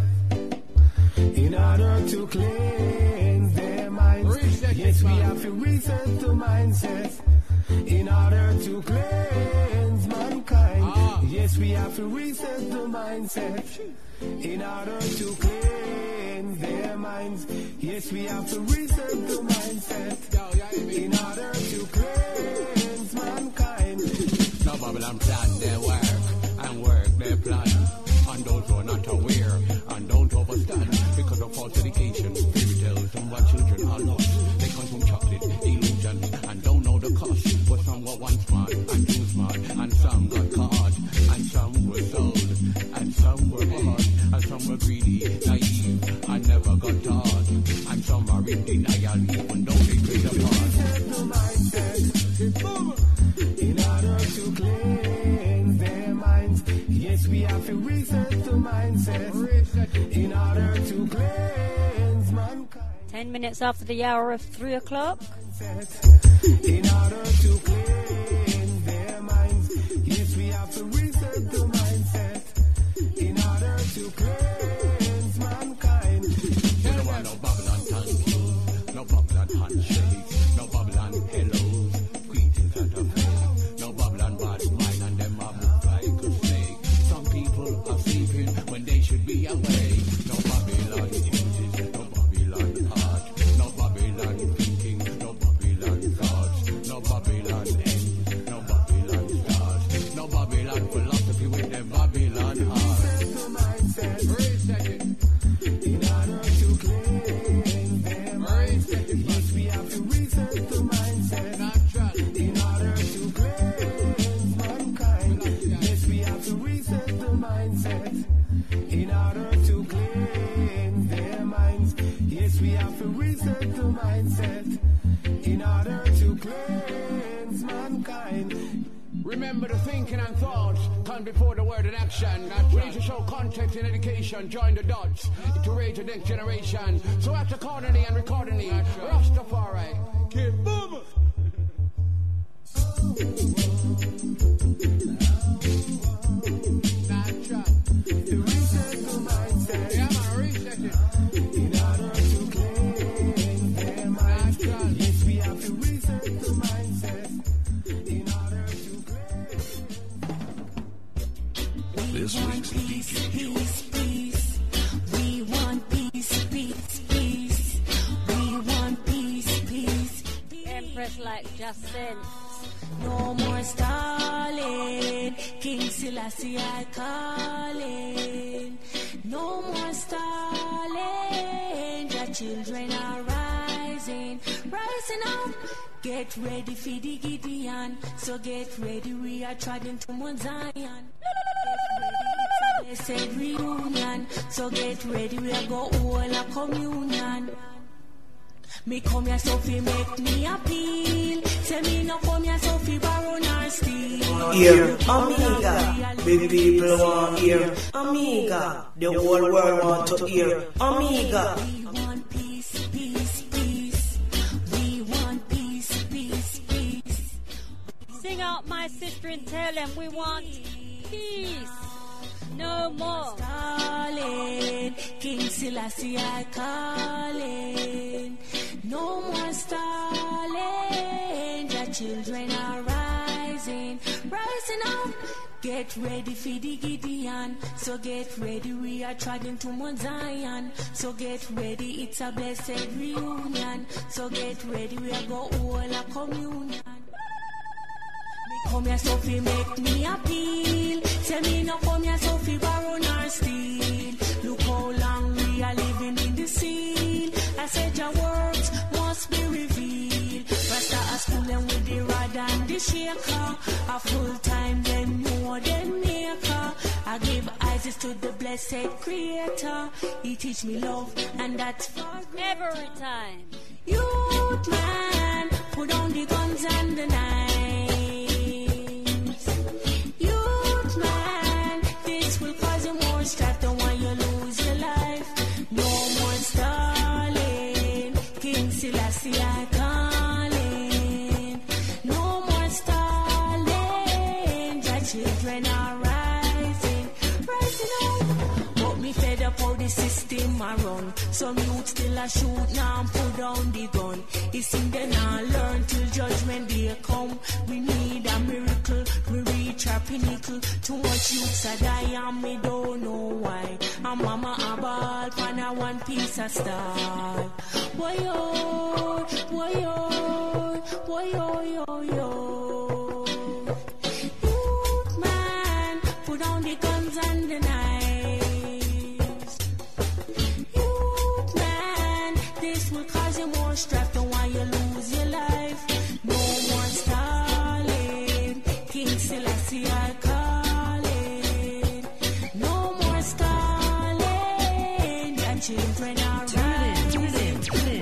in order to cleanse their minds. Yes, we have to reset the mindset in order to cleanse mankind. Ah. Yes, we have to reset the mindset in order to cleanse their minds. Yes, we have to reset the mindset in order to cleanse mankind. Now Babylon plan their work and work their plan. And those who are not aware and don't overstand because of false education, fairy tales and what children are lost. They consume chocolate, illusion, and don't know the cost. But some were once smart and too smart, and some got caught, and some were sold, and some were bought, and some were greedy, naive, and never got taught, and some are in denial even though they played a part. The mindset in order to cleanse their minds. Yes, we have to reset the mindset in order to cleanse mankind. Ten minutes after the hour of three o'clock. In order to cleanse their minds. Yes, we have to reset the mindset in order to cleanse mankind. There were no Babylon thank you, no Babylon handshakes, no Babylon hellos, greetings and a fake, no Babylon bad mind and them a move like a snake. Some people are sleeping when they should be awake. No Babylon images, no Babylon heart, no Babylon thinking, no Babylon thoughts, no Babylon end, no Babylon stars, no Babylon philosophy with them Babylon heart. The mindset Reset it. in order to cleanse their minds. Yes, we have to reset the mindset Natural. in order to cleanse mankind. Yes, we have to reset the mindset in order to cleanse their minds. Yes, we have to reset the mindset in order to cleanse mankind. Remember the thinking and thoughts come before the word in action. We need to show context in education, join the dots to raise the next generation. So after accordingly and recordingly, Rastafari, keep boom. Natural. Reset the mindset Yeah, man, reset it. in order to cleanse their minds. Natural. Yes, we have to reset the mindset in order to cleanse. This week's peace, peace, peace. We want peace, peace, peace. We want peace, peace. Empress like just said. No more stalling. King Selassie I calling. No more stalling. The children are rising, rising up. Get ready for the Gideon. So get ready, we are trotting to Mount Zion. Get ready, it's a blessed reunion. So get ready, we are go all a communion. Me come here so fi make me appeal. Say me no come here so fi borrow nor steal. Hear, Amiga, the people want hear. Amiga, the whole world want to hear. Amiga. We want peace, peace, peace. We want peace, peace, peace. Sing out, my sister, and tell them we want peace. No more. Stalin, King Selassie I calling. No more stalling. The children are rising, rising up. Get ready for the Gideon. So get ready, we are trotting to Mount Zion. So get ready, it's a blessed reunion. So get ready, we are go all a communion. Come here so fi make me appeal. Say me no come here so fi borrow nor steal. Look how long we are living in the seal. I said your words must be revealed. Rasta a school them with the rod and the shaker. A full time then more than maker. I give eyes to the blessed creator. He teach me love and that's for Every time. youth man. Put down the guns and the knife. children are rising, rising up. But me fed up how the system a run. Some youth still a shoot now and put down the gun. It's in them now learn till judgment day come. We need a miracle, we reach our pinnacle. Too much youths a die and me don't know why. And mama a ball pan a one piece of star. Why yo, why yo, why yo yo yo. Youth man, put down the guns and the knives. Youth man, this will cause you more strife. Don't want you lose your life. No more stalling. King Selassie I calling. No more stalling. Your children are rising.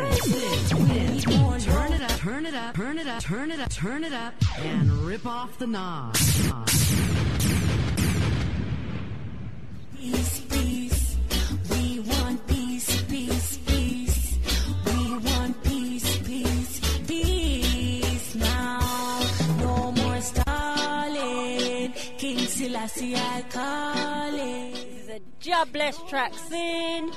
Turn it up, turn it up, turn it up, turn it up, turn it up, and rip off the knob. Peace, peace. We want peace, peace, peace. We want peace, peace, peace. Now, no more stalling. King Selassie I calling. This is a jobless track scene.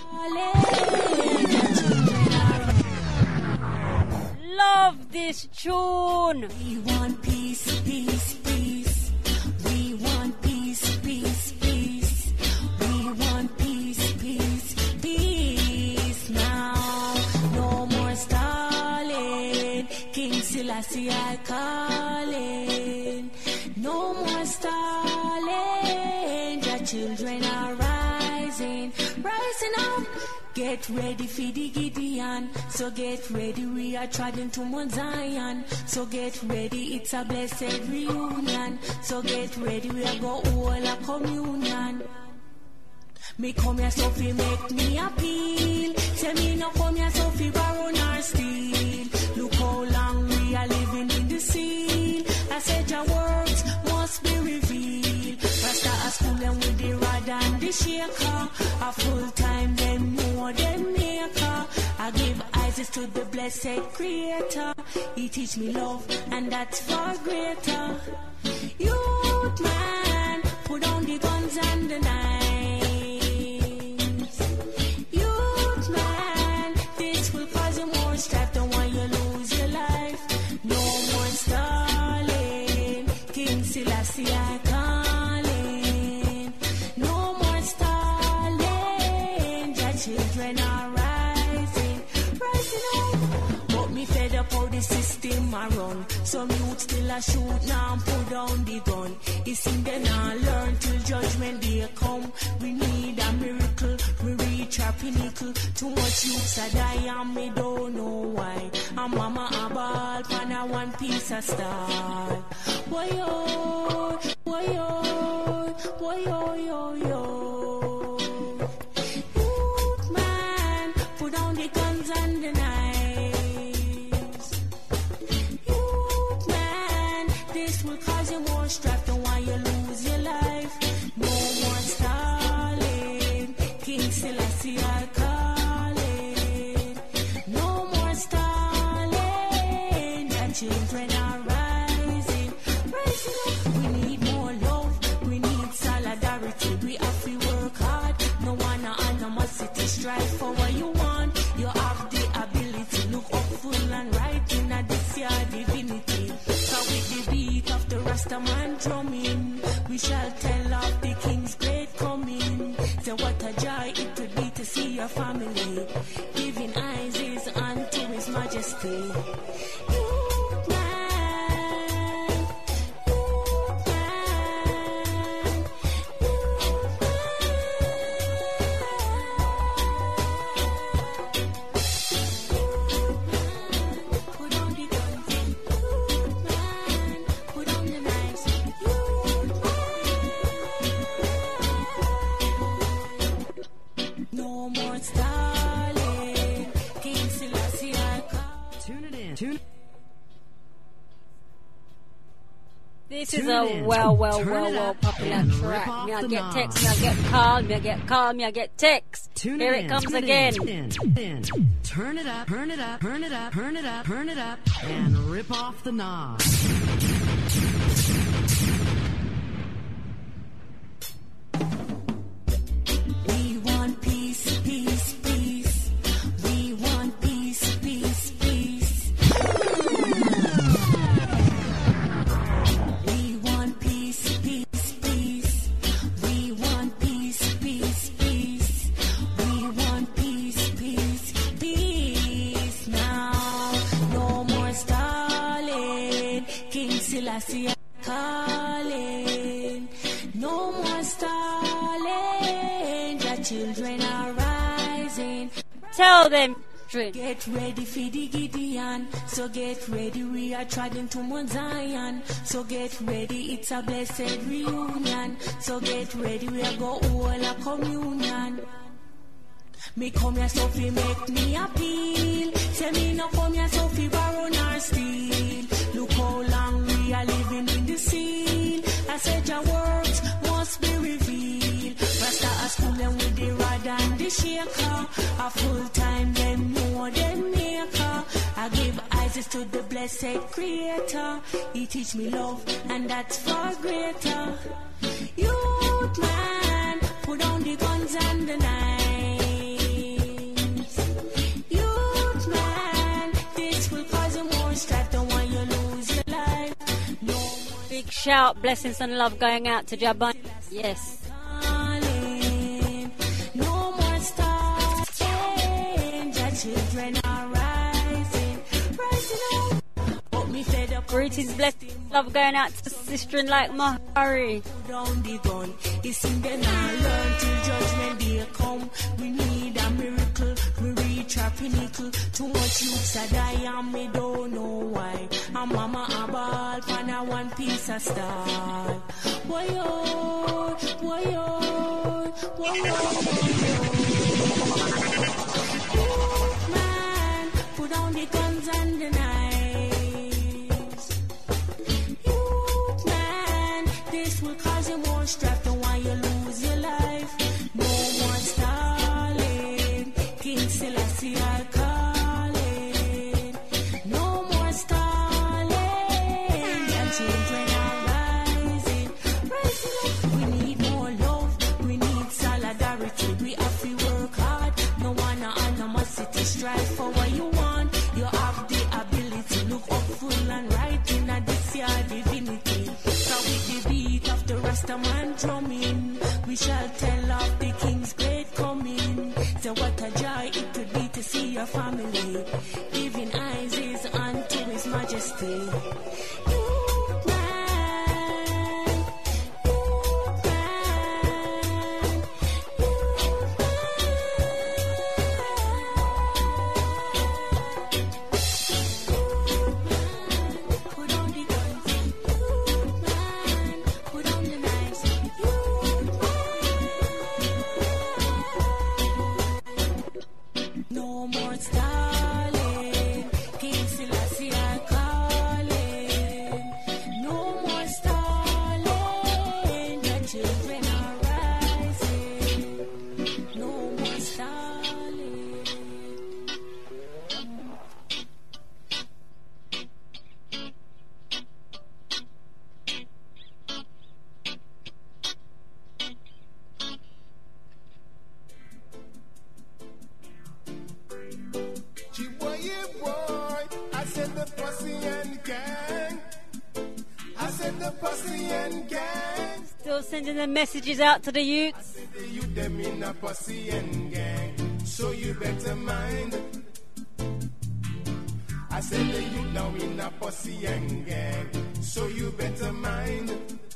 Love this tune. We want peace, peace, peace. We want peace, peace, peace. We want peace, peace, peace. Now, no more stalling. King Selassie I calling. No more stalling. Your children are rising, rising up. Get ready for the Gideon. So get ready, we are trotting to Mount Zion. So get ready, it's a blessed reunion. So get ready, we are go all a communion. Me come here so fi make me appeal. Say me no come here so fi borrow nor steal. Look how long we are living in the seal. I said your words must be revealed. Rasta a school them with the rod and the shaker. A full time them know them maker. I give eyes to the blessed creator. He teach me love and that's far greater. Youth man, put down the guns and the knives. Youth man, this will cause you more strife. Don't want you lose your life. No more stalling. King Selassie I calling. No more stalling. Your children are rising, rising up. But me fed up how the system a run. Some youth still a shoot now and put down the gun. It's in them now learn till judgment day come. We need a miracle, we reach our pinnacle. Too much youths a die and me don't know why. And mama a ball pan a one piece of star. Why yo, why yo, why yo yo yo. Youth man, put down the guns and the knives. Youth man, this will cause you more strife. Don't want you lose your life. No more stalling. King Selassie I calling. No more stalling. Your children are rising, rising up. We need more love. We need solidarity. We have to work hard. No one animosity. Strive for what you want. You have the ability. Look up full and right in a this your divinity. So with the beat of the Rastaman drumming, we shall tell of the King's great coming. So what a joy it would be to see your family giving eyes unto His Majesty. Youth man, youth man, youth man. Put on the guns, youth man. Put on the knives, youth man. No more stalling. King Selassie I call. Tune it in. Tune This Tune is it a in. well, well, Turn well, it well up popular and rip track. off Me I the get knob. text, me I get call, me I get call, me I get text. Tune Here it it in, comes tune it again. in, in, in. Turn it up, turn it up, turn it up, turn it up, turn it up, and rip off the knob. No more stalling, the children are rising. Tell them, drink. Get ready for the Gideon, so get ready, we are treading to Mount Zion. So get ready, it's a blessed reunion. So get ready, we are go all a communion. Me come here so fi make me appeal. Say me no come here so fi borrow nor steal. Look how long we are living in the seal. I said your words must be revealed. Rasta a school them with the rod and the shaker. A full time them more than maker. I give eyes to the blessed creator. He teach me love and that's far greater. Youth man, put down the guns and the knives. Youth man, this will cause you more strife. Don't want you lose your life. No more Big shout, blessings and love going out to Jaban. Yes. stalling. No more stalling. The children are rising, rising up. But me fed up. Greetings, blessings, love going out to sister like Mahari. Down the gun. It's in them I learn till judgment day come. We need a miracle. We reach our pinnacle. Too much youths a die and me don't know why. And mama a ball for a one piece of star. Why oh, why oh, why oh. Youth man, put down the guns and the knives. Youth man, this will cause you more strife. Don't want you lose your life. No more stalling. King Selassie I calling. No more stalling. Young children are rising, rising up. We need more love. We need solidarity. We have to work hard. No one animosity. Strive for what you want. You have the ability. Look up full and right in a this your divinity. So with the beat of the Rasta man drumming, we shall tell of the King's great coming. So what a joy it would be to see your family giving eyes is unto His Majesty. Youth man, youth man, youth man. Put on the guns, youth man. Put on the knives, youth man. No more stalling. King Selassie I calling. No more stalling. The children are rising. No more stalling. Chiboye boy, I said the pussy and gang. I said the pussy and gang. Still sending the messages out to the youths. You them in a pussy and gang, so you better mind. I said the you now in a pussy and gang, so you better mind.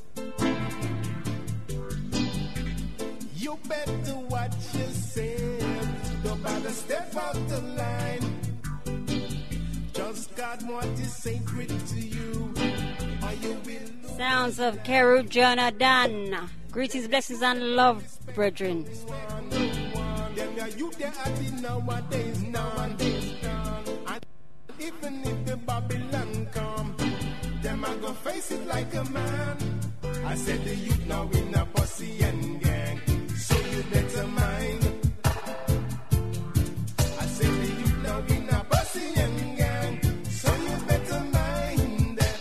You better watch yourself, don't bother step out the line. Just God what is sacred to you, or you will lose. Sounds of Keru Jonathan. Greetings, blessings and love, brethren. Them ya you there at it nowadays, nowadays, and even if the Babylon come, them a go face it like a man. I said the youth now in a pussy and gang, so you better mind. I said the youth now in a pussy and gang, so you better mind that.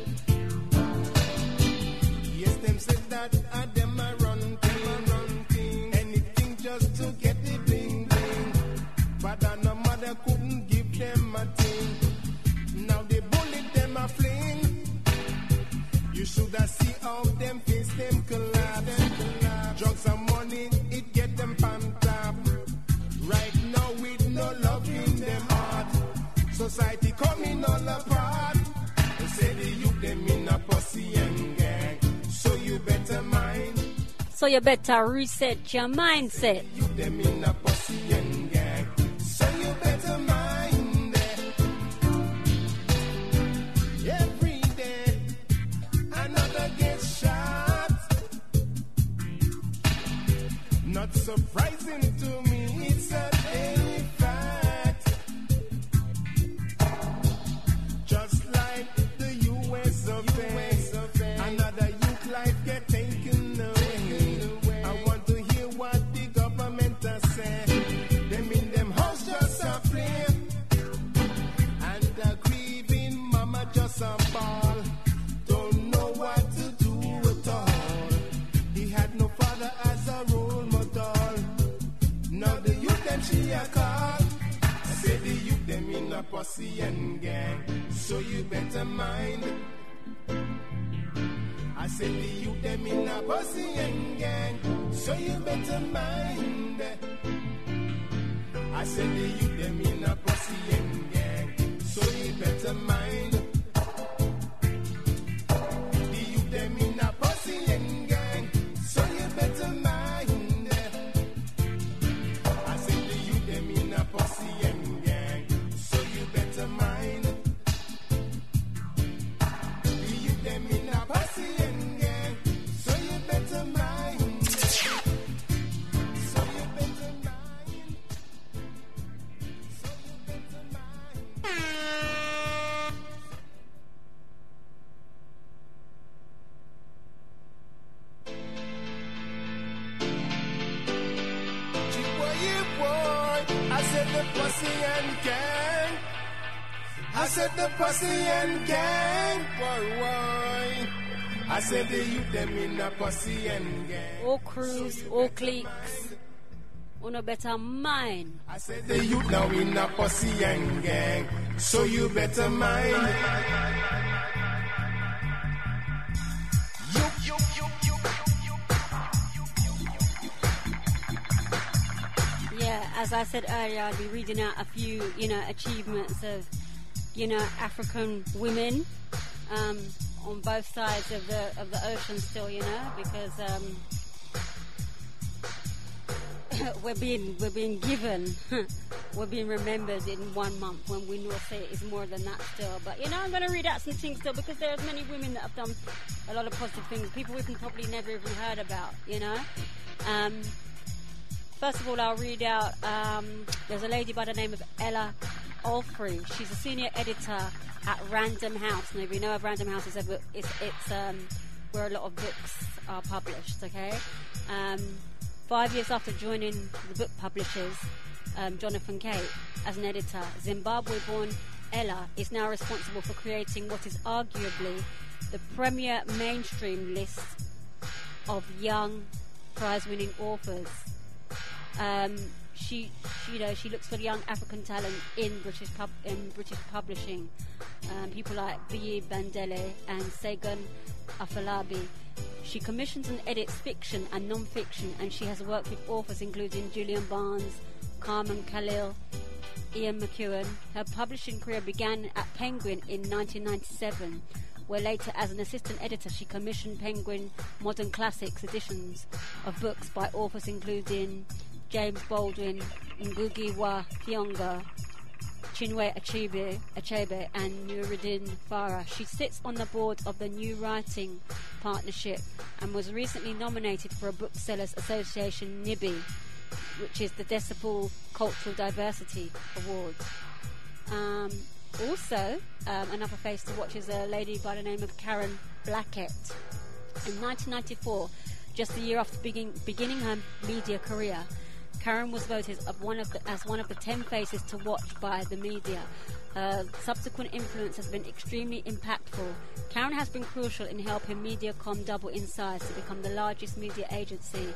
Yes, them said that I them a run, them a run thing, anything just to get the bling bling. But I no mother couldn't give them a thing. Now they bullet them a fling. You should have see how them face them collapse. Drugs and money, it get them pumped up. Right now with no love in them heart. Society coming all apart. They say the youth them in a pussy and gang, so you better mind. So you better reset your mindset. You them in a pussy and gang, so you better mind it. Every day, another gets shot. Not surprising to me, it's a daily fact. Just like the U S of A, another youth life get taken away. I want to hear what the government has said. Them in them house just a play, and the grieving mama just a ball. Don't know what to do at all. He had no father as a role model. Now the youth them she a call. I say the youth them in a pussy and gang, so you better mind. I say the youth them in a pussy and gang, so you better mind. I say the youth them in a pussy and gang, so you better mind. The youth them in a pussy and gang, so you better mind. I say the youth them in a pussy and gang, so you better mind. The youth them in a pussy and gang, so you better mind. So you better mind. So you better mind. Boy, I said the pussy and gang. I said the pussy and gang. Boy, boy. I said the youth them in the pussy and gang. All crews, all cliques, on a better mind. I said the youth now in the pussy and gang, so you better mind. You, you, you, you, Yeah, as I said earlier, I'll be reading out a few, you know, achievements of, you know, African women um, on both sides of the of the ocean still, you know, because um, we're being we're being given, we're being remembered in one month when we know say it is more than that still. But you know, I'm going to read out some things still because there's many women that have done a lot of positive things, people we've probably never even heard about, you know. Um, First of all, I'll read out, um, there's a lady by the name of Ella Alfrey. She's a senior editor at Random House. Now, if you know of Random House, it's, a, it's, it's um, where a lot of books are published, okay? Um, five years after joining the book publishers, um, Jonathan Kate, as an editor, Zimbabwe-born Ella is now responsible for creating what is arguably the premier mainstream list of young prize-winning authors. Um, she, she, you know, she looks for young African talent in British pub, in British publishing. Um, people like Biyi Bandele and Segun Afolabi. She commissions and edits fiction and non-fiction, and she has worked with authors including Julian Barnes, Carmen Khalil, Ian McEwan. Her publishing career began at Penguin in nineteen ninety-seven, where later as an assistant editor she commissioned Penguin Modern Classics editions of books by authors including James Baldwin, Ngugi wa Thiong'o, Chinwe Achebe, Achebe and Nuruddin Farah. She sits on the board of the New Writing Partnership and was recently nominated for a Booksellers Association N I B I, which is the Decibel Cultural Diversity Award. Um, also, um, another face to watch is a lady by the name of Karen Blackett. In nineteen ninety-four, just a year after begin, beginning her media career, Karen was voted of one of the, as one of the ten faces to watch by the media. Her subsequent influence has been extremely impactful. Karen has been crucial in helping Mediacom double in size to become the largest media agency,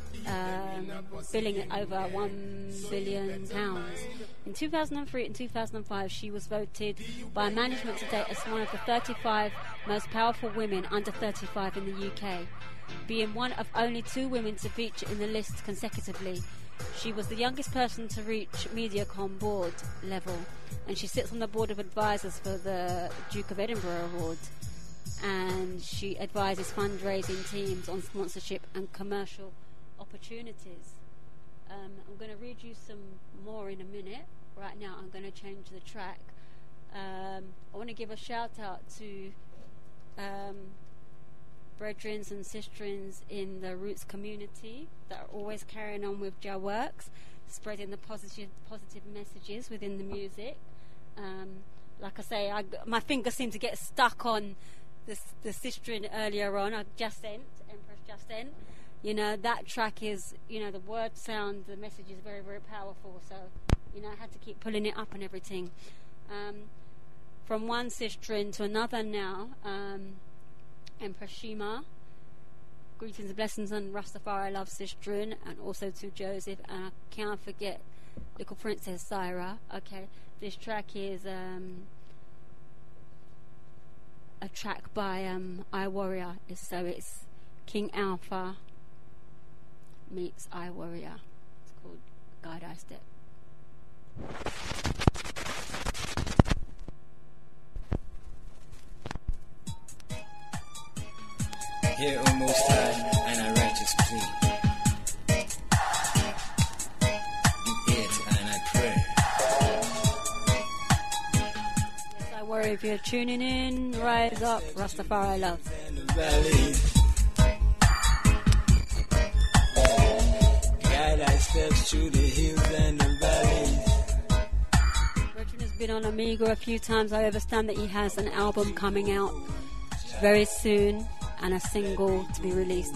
um, billing at over one billion pounds. In two thousand three and two thousand five, she was voted by Management Today as one of the thirty-five most powerful women under thirty-five in the U K, being one of only two women to feature in the list consecutively. She was the youngest person to reach Mediacom board level, and she sits on the board of advisors for the Duke of Edinburgh Award. and she advises fundraising teams on sponsorship and commercial opportunities. Um, I'm going to read you some more in a minute. Right now I'm going to change the track. Um, I want to give a shout out to um, brethrens and sisterins in the Roots community that are always carrying on with Jah Works, spreading the positive positive messages within the music. Um, like I say, I, my finger seemed to get stuck on the, the sisterin earlier on. I just sent, Empress just sent. You know, that track is, you know, the word sound, the message is very, very powerful. So, you know, I had to keep pulling it up and everything. Um, from one sisterin to another now, um, Empress Shima, greetings and blessings on Rastafari Love Sisterin, and also to Joseph, and I can't forget Little Princess Syra. Okay, this track is um, a track by um, I Warrior, so it's King Alpha meets I Warrior. It's called Guide I Step. Hear, O Most High, and I righteous plea. Give ear to and I pray. Yes, I worry if you're tuning in. Rise up, Rastafari Love. Guide thy steps through the hills and the valleys. Richard has been on Amiga a few times. I understand that he has an album coming out very soon, and a single to be released.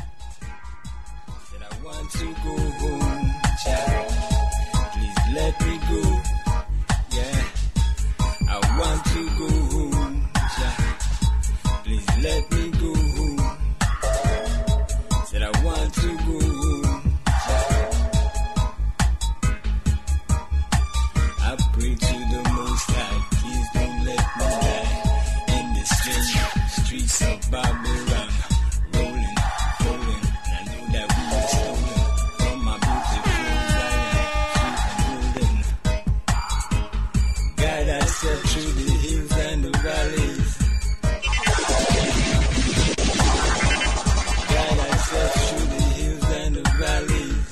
Said I want to go home, child. Please let me go. Yeah, I want to go home, child. Please let me go home. Said I want to go home, child. I pray to the Most High, please don't let me die in the street, streets of Babylon. Through the hills and the valleys, guide ourselves through the hills and the valleys.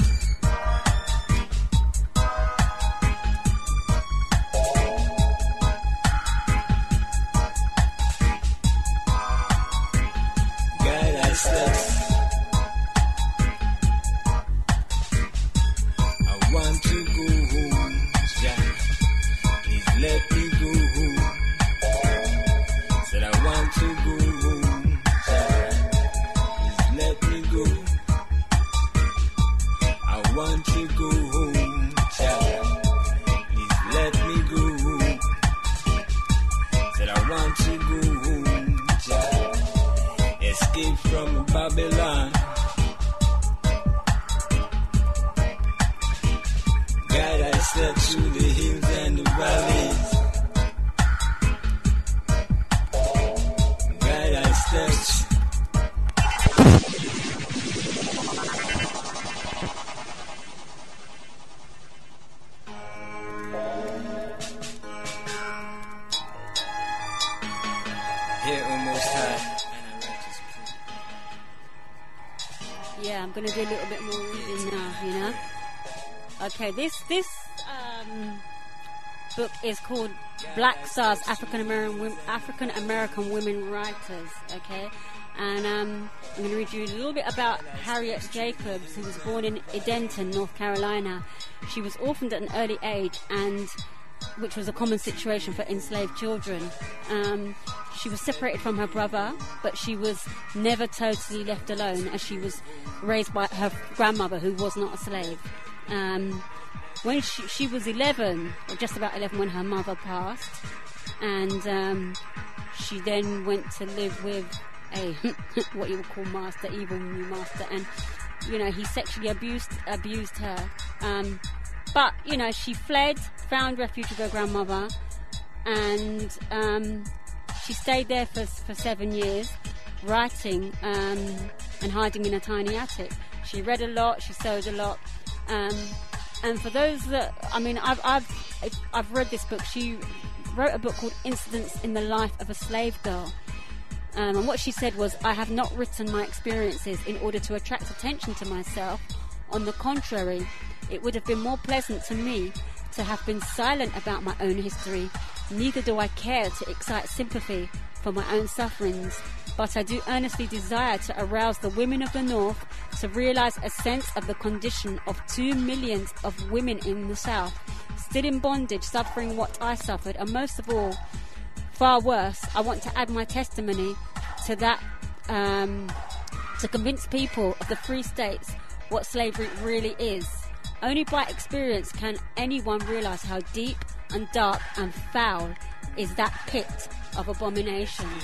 Guide ourselves. I want to go home, yeah. Please let me go home. Said I want to go home, child. Please let me go. I want to go home, child. Please let me go home. Said I want to go home, child. Escape from Babylon. Guide I step through the hills and the valleys. Guide I step. Here, O Most High, and I righteous plea. Yeah, I'm going to do a little bit more reading now, you know. Okay, this this um, book is called Black Stars, African American African American Women Writers. Okay, and um, I'm going to read you a little bit about Harriet Jacobs, who was born in Edenton, North Carolina. She was orphaned at an early age, and which was a common situation for enslaved children. Um, she was separated from her brother, but she was never totally left alone, as she was raised by her grandmother, who was not a slave. Um, when she, she was eleven, or just about eleven, when her mother passed, and um, she then went to live with a what you would call master, evil new master, and you know he sexually abused abused her. Um, but you know she fled, found refuge with her grandmother, and um, she stayed there for for seven years, writing um, and hiding in a tiny attic. She read a lot, she sewed a lot. Um, and for those that, I mean, I've, I've, I've read this book. She wrote a book called Incidents in the Life of a Slave Girl. Um, and what she said was, I have not written my experiences in order to attract attention to myself. On the contrary, it would have been more pleasant to me to have been silent about my own history. Neither do I care to excite sympathy for my own sufferings, but I do earnestly desire to arouse the women of the North to realise a sense of the condition of two millions of women in the South, still in bondage, suffering what I suffered, and most of all, far worse, I want to add my testimony to that, um, to convince people of the free states what slavery really is. Only by experience can anyone realise how deep and dark and foul is that pit of abominations.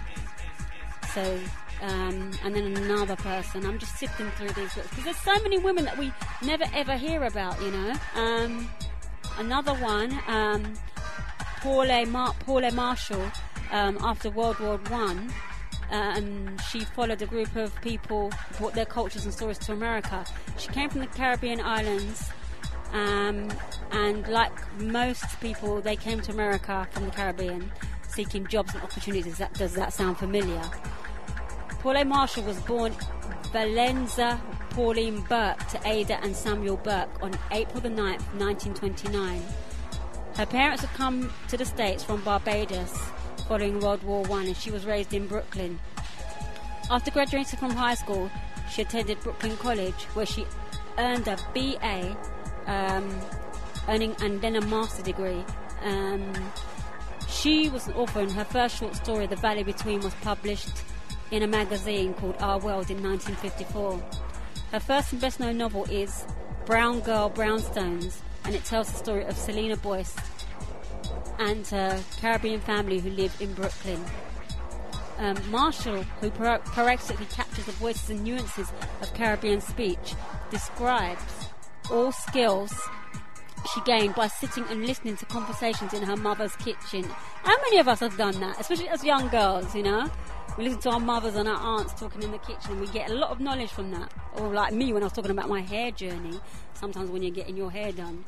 So, um, and then another person. I'm just sifting through these books because there's so many women that we never ever hear about, you know. Um, another one, um, Paule, Mar- Paule Marshall, um, after World War One. Um, she followed a group of people who brought their cultures and stories to America. She came from the Caribbean islands, um, and like most people, they came to America from the Caribbean seeking jobs and opportunities. That, does that sound familiar? Paule Marshall was born Valenza Pauline Burke to Ada and Samuel Burke on April the ninth, nineteen twenty-nine. Her parents had come to the States from Barbados following World War One, and she was raised in Brooklyn. After graduating from high school, she attended Brooklyn College, where she earned a B A, um, earning and then a master's degree. Um, she was an author, and her first short story, The Valley Between, was published in a magazine called Our World in nineteen fifty-four. Her first and best-known novel is Brown Girl, Brownstones, and it tells the story of Selena Boyce and her Caribbean family who live in Brooklyn. Um, Marshall, who pro- poetically captures the voices and nuances of Caribbean speech, describes all skills she gained by sitting and listening to conversations in her mother's kitchen. How many of us have done that, especially as young girls, you know? We listen to our mothers and our aunts talking in the kitchen, and we get a lot of knowledge from that. Or like me when I was talking about my hair journey, sometimes when you're getting your hair done.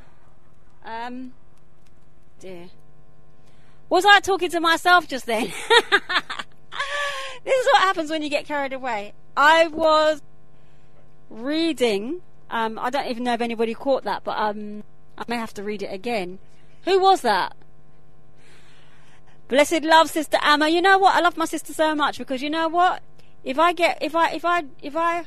Um... Dear. Was I talking to myself just then? This is what happens when you get carried away. I was reading, um, I don't even know if anybody caught that, but um, I may have to read it again. Who was that? Blessed love, Sister Amma. You know what? I love my sister so much because you know what? If I get, if I, if I, if I,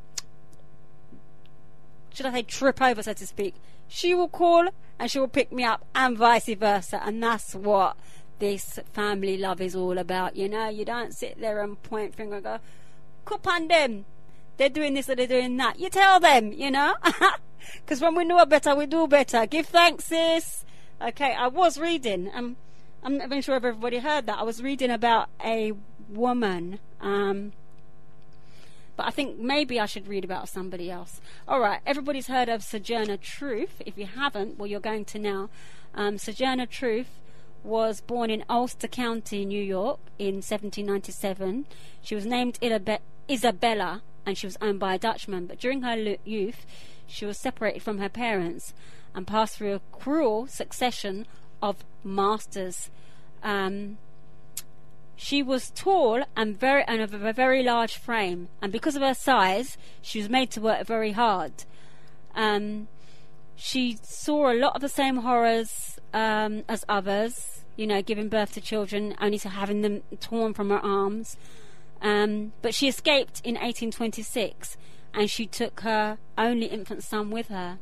should I say trip over, so to speak, she will call and she will pick me up, and vice versa. And that's what this family love is all about, you know. You don't sit there and point finger and go, "Cup on them, they're doing this or they're doing that." You tell them, you know, because when we know better, we do better. Give thanks, sis. Okay, I was reading, um, I'm not even sure if everybody heard that. I was reading about a woman, um, but I think maybe I should read about somebody else. Alright, everybody's heard of Sojourner Truth. If you haven't, well, you're going to now. Um, Sojourner Truth was born in Ulster County, New York in seventeen ninety-seven. She was named Isabella, and she was owned by a Dutchman, but during her youth she was separated from her parents and passed through a cruel succession of masters. Um, she was tall and very and of a very large frame, and because of her size, she was made to work very hard. Um, she saw a lot of the same horrors um, as others, you know, giving birth to children, only to having them torn from her arms. Um, but she escaped in eighteen twenty-six, and she took her only infant son with her.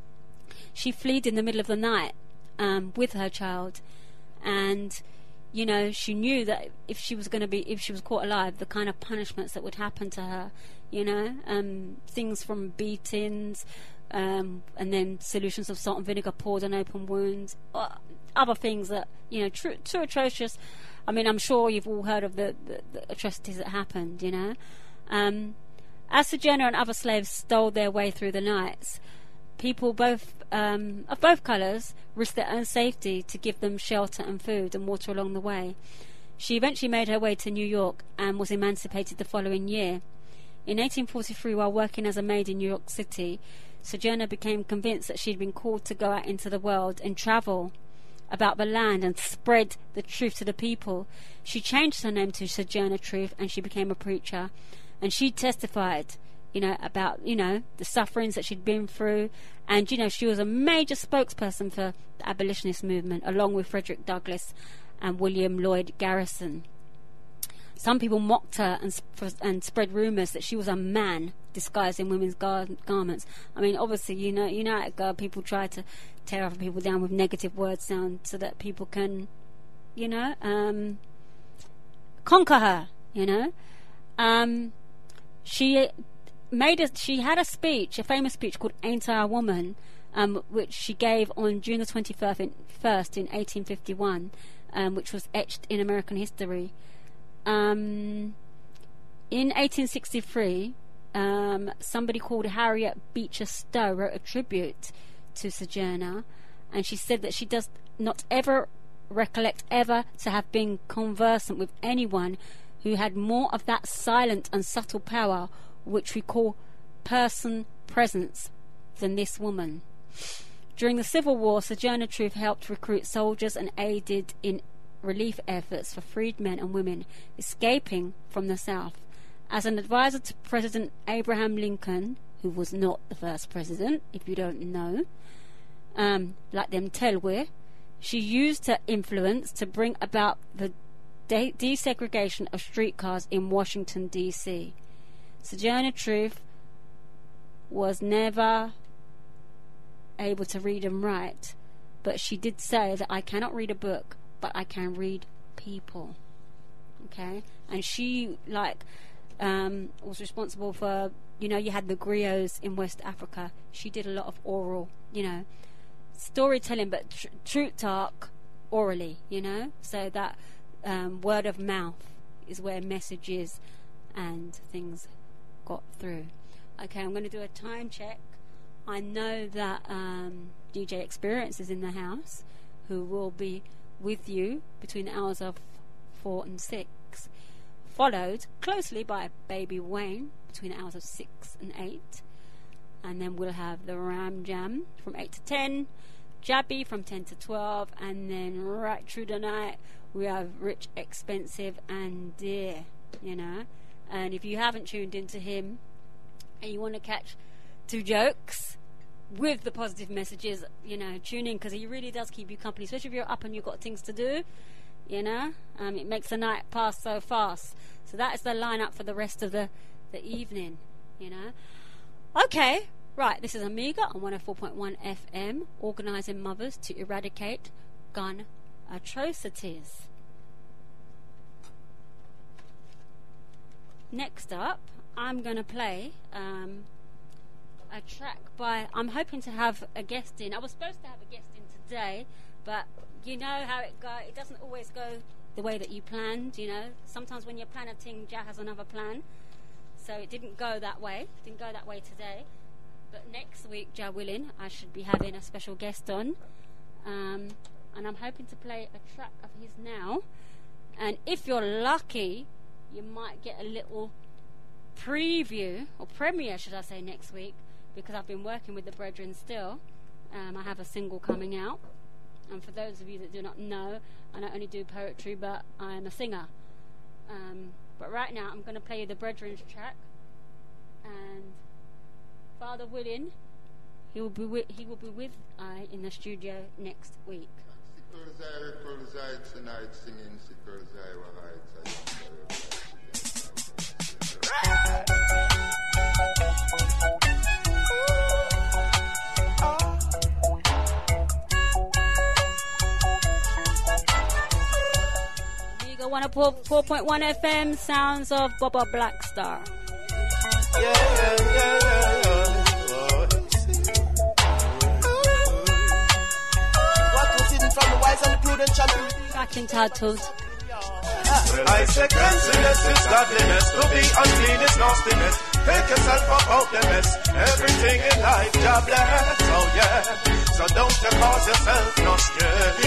She fled in the middle of the night um, with her child, and you know, she knew that if she was going to be, if she was caught alive, the kind of punishments that would happen to her, you know, um, things from beatings, um, and then solutions of salt and vinegar poured on open wounds, or other things that, you know, too, too atrocious. I mean, I'm sure you've all heard of the, the, the atrocities that happened, you know. Um, as Sojourner and other slaves stole their way through the nights, people both um, of both colours risked their own safety to give them shelter and food and water along the way. She eventually made her way to New York and was emancipated the following year. In eighteen forty-three, while working as a maid in New York City, Sojourner became convinced that she'd been called to go out into the world and travel about the land and spread the truth to the people. She changed her name to Sojourner Truth, and she became a preacher. And she testified, you know, about, you know, the sufferings that she'd been through. And, you know, she was a major spokesperson for the abolitionist movement, along with Frederick Douglass and William Lloyd Garrison. Some people mocked her and, sp- and spread rumours that she was a man disguised in women's gar- garments. I mean, obviously, you know, you know, uh, people try to tear other people down with negative words sound so that people can, you know, um, conquer her. You know, um, she made a she had a speech, a famous speech called "Ain't I a Woman," um, which she gave on June the twenty-first in, first in eighteen fifty-one, um, which was etched in American history. Um, in eighteen sixty-three, um, somebody called Harriet Beecher Stowe wrote a tribute to Sojourner, and she said that she does not ever recollect ever to have been conversant with anyone who had more of that silent and subtle power which we call person presence than this woman. During the Civil War, Sojourner Truth helped recruit soldiers and aided in relief efforts for freedmen and women escaping from the South. As an advisor to President Abraham Lincoln, who was not the first president, if you don't know, um, like them tell we, she used her influence to bring about the de- desegregation of streetcars in Washington, D C Sojourner Truth was never able to read and write, but she did say that I cannot read a book, but I can read people. Okay, and she like um, was responsible for, you know, you had the griots in West Africa. She did a lot of oral, you know, storytelling, but tr- truth talk orally, you know, so that um, word of mouth is where messages and things got through. Okay, I'm going to do a time check. I know that um, D J Experience is in the house, who will be with you between the hours of four and six, followed closely by Baby Wayne between the hours of six and eight, and then we'll have the Ram Jam from eight to ten, Jabby from ten to twelve, and then right through the night we have Rich, Expensive and Dear, you know. And if you haven't tuned into him and you want to catch two jokes with the positive messages, you know, tune in, because he really does keep you company, especially if you're up and you've got things to do, you know. Um, it makes the night pass so fast. So that is the lineup for the rest of the, the evening, you know. Okay, right, this is Amiga on one oh four point one F M, organising mothers to eradicate gun atrocities. Next up, I'm going to play um, a track by, I'm hoping to have a guest in. I was supposed to have a guest in today, but you know how it go. It doesn't always go the way that you planned, you know. Sometimes when you plan a thing, Jah has another plan. So it didn't go that way. It didn't go that way today. But next week, Jah willing, I should be having a special guest on. Um, and I'm hoping to play a track of his now. And if you're lucky, you might get a little preview, or premiere should I say, next week, because I've been working with the Brethren still. Um, I have a single coming out, and for those of you that do not know, I not only do poetry, but I'm a singer. Um, but right now I'm going to play you the Brethren's track, and Father willing, he will be with, he will be with I in the studio next week. Tonight singing Amiga one oh four point one F M, sounds of Baba Blackstar. Yeah, yeah, yeah, yeah, yeah. What was hidden from the wise and the prudent shall be Track entitled I say cleanliness is godliness, to be unclean is nastiness. Take yourself up out the mess, everything in life Jah bless, oh yeah. So don't you cause yourself no stress.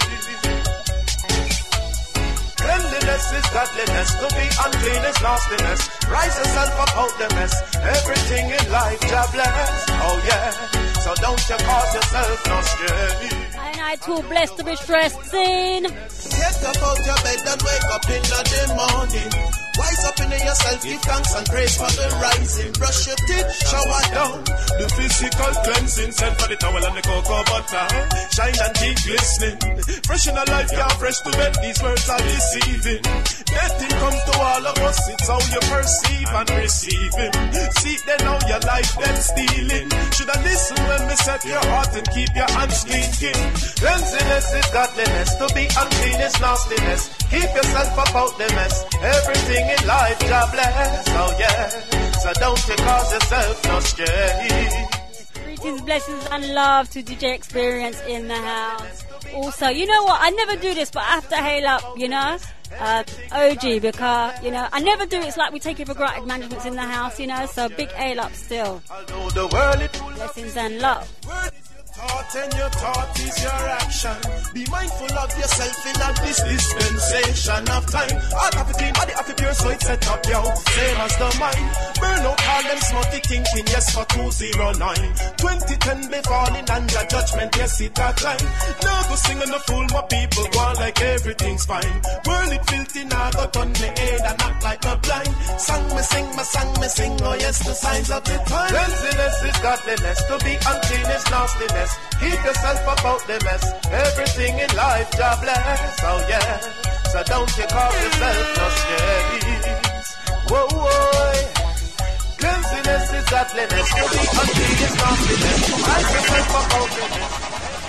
Cleanliness is godliness, to be unclean is nastiness. Rise yourself up out the mess, everything in life Jah bless, oh yeah. So don't you cause yourself no stress. And I too blessed to be stressing. Get up out your bed and wake up in the morning. Wise up in yourself, give thanks and praise for the rising. Brush your teeth, shower down. The physical cleansing, send for the towel and the cocoa butter. Shine and keep glistening. Fresh in a life, yeah, fresh to bed. These words are deceiving. Death thing comes to all of us. It's how you perceive and receive him. See then how your life then stealing. Should I listen when we set your heart and keep your hands clean? Cleanliness is godliness. To be unclean is nastiness. Keep yourself up out the mess. Everything in life, God bless. Oh yeah. So don't you cause yourself no stress. Greetings, blessings, and love to D J Experience in the house. Also, you know what? I never do this, but I have to hail up, you know, uh, O G, because, you know, I never do it. It's like we take it for granted. Management's in the house, you know, so big hail up still. Blessings and love. Thought and your thought is your action. Be mindful of yourself in a this dispensation of time. Heart of a clean, body of a pure, so it's set up, yo. Same as the mind. Burn out all them smutty thinking, yes, for two oh nine. twenty ten be falling under judgment, yes, it a climb. Now go sing and the fool, my people go on like everything's fine. World it filthy, now go turn me head and act like a blind. Sang me sing, my sang me sing, oh yes, the signs of the time. Cleanliness is godliness, to be unclean is nastiness. Keep yourself up out the mess. Everything in life, God bless. Oh yeah. So don't you cause yourself no stress. Whoa, whoa. Cleanliness is godliness. To be unclean is nastiness. Keep yourself up out the mess.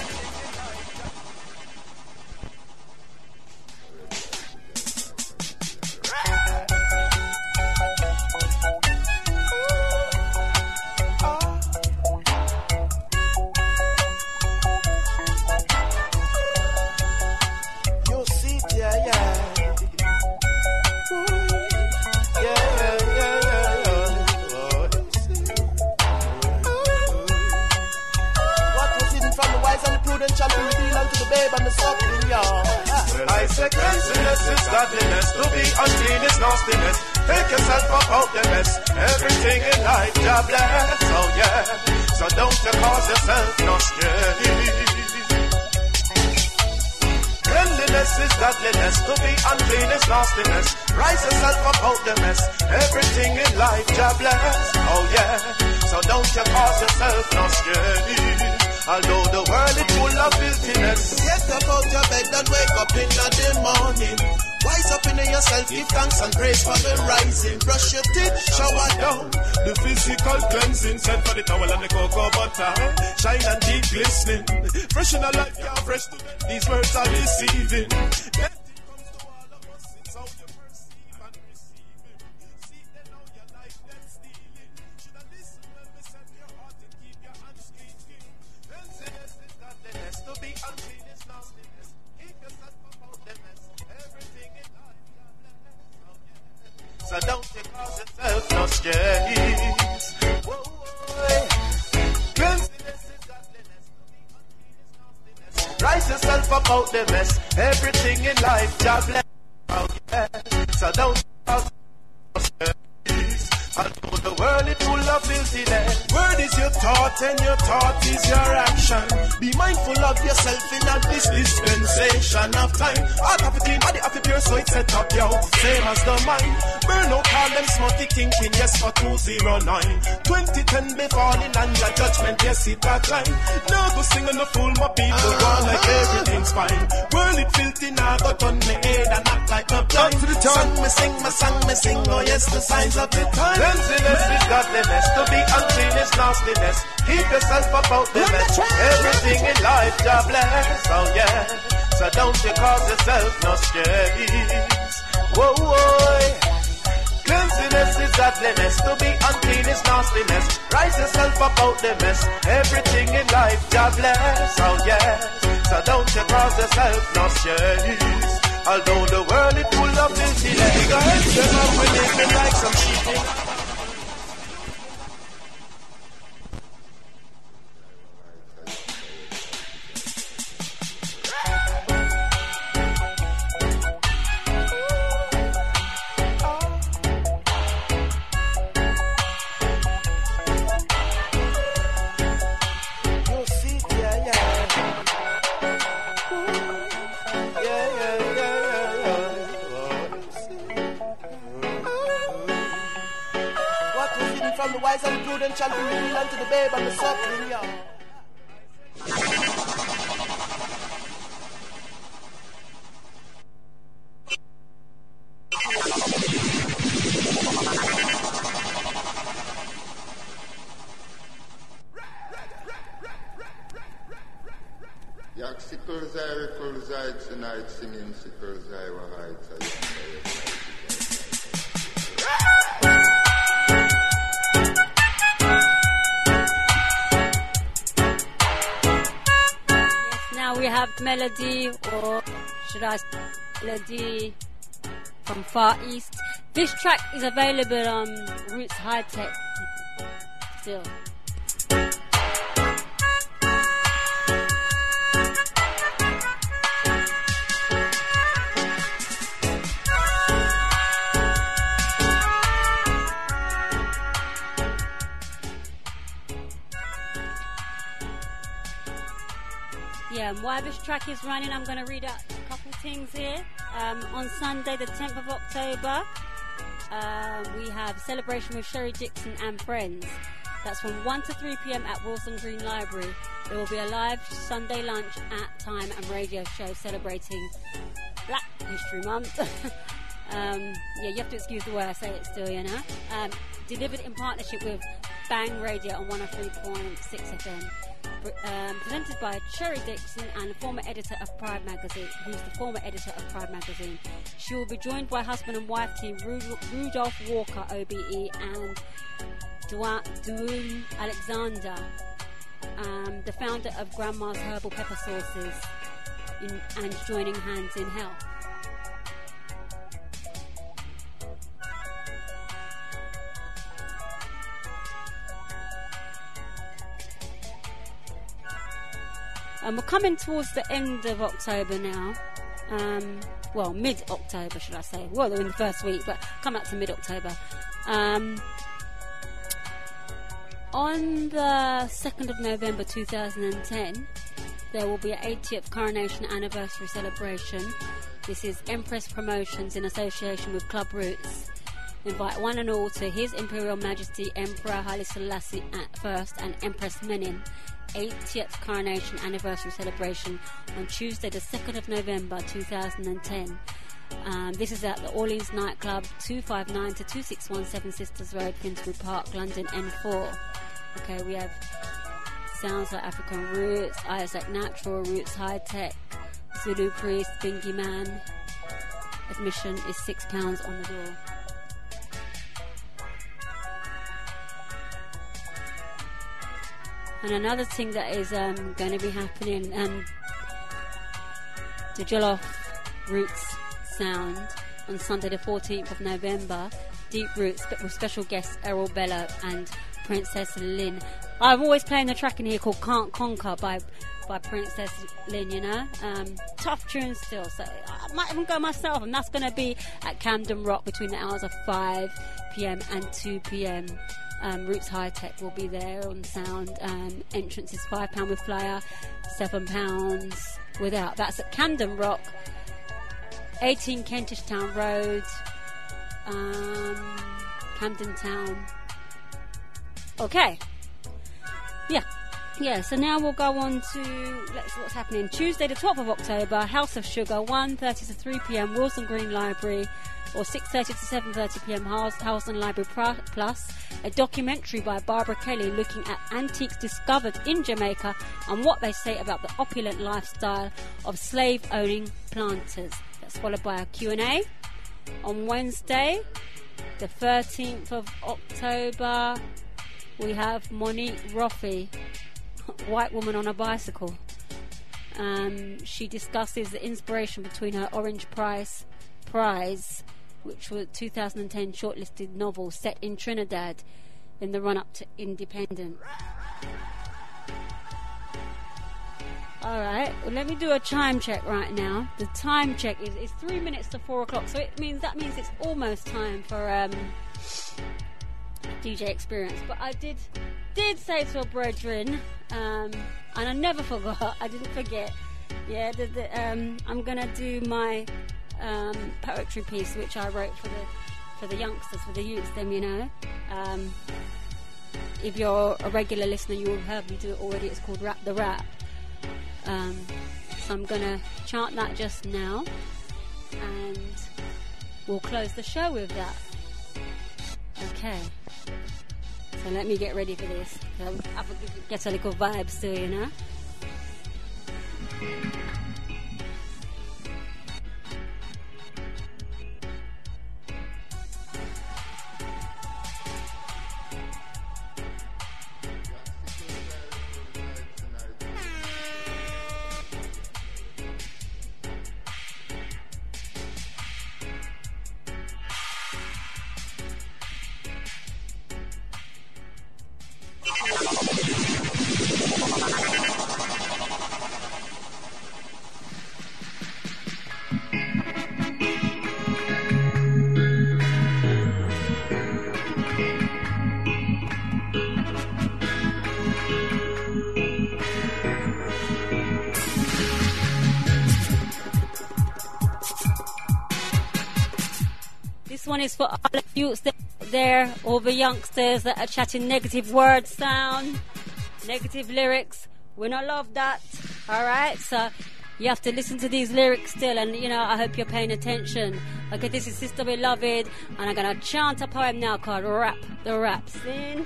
I say cleanliness is godliness. To be unclean is nastiness. Take yourself up out the mess. Everything in life, God bless. Oh yeah. So don't you cause yourself no stress. Cleanliness is godliness. To be unclean is nastiness. Rise yourself up out the mess. Everything in life, God bless. Oh yeah. So don't you cause yourself no stress. Although the world is full of filthiness. Get up out your bed and wake up in the morning. Wise up in yourself, give thanks and praise for the rising. Brush your teeth, shower down. The physical cleansing, send for the towel and the cocoa butter. Shine and keep glistening. Fresh in a life, yeah, fresh to them. These words are deceiving. So don't you cause yourself no stress. Whoa, whoa. Cleanliness is godliness. Rise yourself up out the mess. Everything in life, God bless. Oh, yeah. So don't you cause no stress. Although the world is full of filthiness. Word is your thought and your thought is your action. Be mindful of yourself in a this dispensation of time. Heart of a clean, body of a pure, so it's set up, yo. Same as the mind. Burn out all them smutty thinking, yes, for two oh nine. twenty ten be falling under judgment, yes, it a climb. Now go sing and the fool, my people go on like everything's fine. World it filthy, now go turn me head and act like a blind. Sang me sing, my sang me sing, oh yes, the signs of the time. Cleanliness is godliness. To be unclean is nastiness. Keep yourself up out the mess. Everything in life, God bless. Oh yeah. So don't you cause yourself no stress. Whoa, whoa. Cleanliness is godliness. To be unclean is nastiness. Rise yourself up out the mess. Everything in life, God bless. Oh yeah. So don't you cause yourself no stress. Although the world is full of filthiness. Guys, them up with living like some sheep. prudential to real and to the babe and the suckling, yeah. Jak sickles I rickles I tonight singing sickles I were heights I Yes, now we have Melody, or should I say Melody from Far East. This track is available on Roots High Tech still. Yeah, and while this track is running, I'm going to read out a couple things here. Um, on Sunday, the tenth of October, uh, we have celebration with Sherry Dixon and friends. That's from one to three p.m. at Wilson Green Library. There will be a live Sunday lunch at Time and radio show celebrating Black History Month. um, yeah, you have to excuse the way I say it still, you know. Um, delivered in partnership with Bang Radio on one oh three point six F M. Um, presented by Sherry Dixon and the former editor of Pride Magazine, who's the former editor of Pride Magazine. She will be joined by husband and wife team Ru- Rudolph Walker, O B E, and Duane Alexander, um, the founder of Grandma's Herbal Pepper Sauces, in, and joining hands in health. And we're coming towards the end of October now. Um, well, mid-October, should I say. Well, we're in the first week, but come up to mid-October. Um, on the second of November two thousand ten, there will be an eightieth coronation anniversary celebration. This is Empress Promotions in association with Club Roots. Invite one and all to His Imperial Majesty Emperor Haile Selassie at first and Empress Menin eightieth coronation anniversary celebration on Tuesday the second of November two thousand ten. Um, this is at the Orleans nightclub, two fifty-nine to two six one Seven Sisters Road, Finsbury Park, London N four. Okay, we have sounds like African Roots, Isaac Natural, Roots High Tech, Zulu Priest, Bingy Man. Admission is six pounds on the door. And another thing that is um, going to be happening, um, the Jollof Roots Sound on Sunday the fourteenth of November, Deep Roots with special guests Errol Bella and Princess Lynn. I'm always playing the track in here called Can't Conquer by by Princess Lynn, you know. Um, tough tune still, so I might even go myself, and that's going to be at Camden Rock between the hours of five p.m. and two p.m. Um, Roots High Tech will be there on sound. Um, entrance is five pounds with flyer, seven pounds without. That's at Camden Rock, eighteen Kentish Town Road, um, Camden Town. Okay. Yeah. Yeah, so now we'll go on to, let's see what's happening. Tuesday the twelfth of October, House of Sugar, one thirty to three p.m, Wilson Green Library, or six thirty to seven thirty p.m, Harlesden Library Plus, a documentary by Barbara Kelly looking at antiques discovered in Jamaica and what they say about the opulent lifestyle of slave-owning planters. That's followed by a Q and A. On Wednesday, the thirteenth of October, we have Monique Roffey, white woman on a bicycle. Um, she discusses the inspiration between her Orange Prize Prize, which was two thousand ten shortlisted novel set in Trinidad in the run-up to independence. Alright, well, let me do a time check right now. The time check is, is three minutes to four o'clock, so it means that means it's almost time for um, D J Experience. But I did did say to a brethren, um, and I never forgot, I didn't forget, yeah, the, the, um, I'm going to do my um, poetry piece, which I wrote for the for the youngsters, for the youths, them, you know. Um, if you're a regular listener, you will have me do it already. It's called Rap the Rap. Um, so I'm gonna chant that just now, and we'll close the show with that. Okay. So let me get ready for this. Um, I will get a little vibes too, you know. This one is for all the youths that are there, all the youngsters that are chatting negative word sound, negative lyrics. We don't love that, alright? So you have to listen to these lyrics still, and you know, I hope you're paying attention. Okay, this is Sister Beloved, and I'm gonna chant a poem now called Rap the Rap. Sing.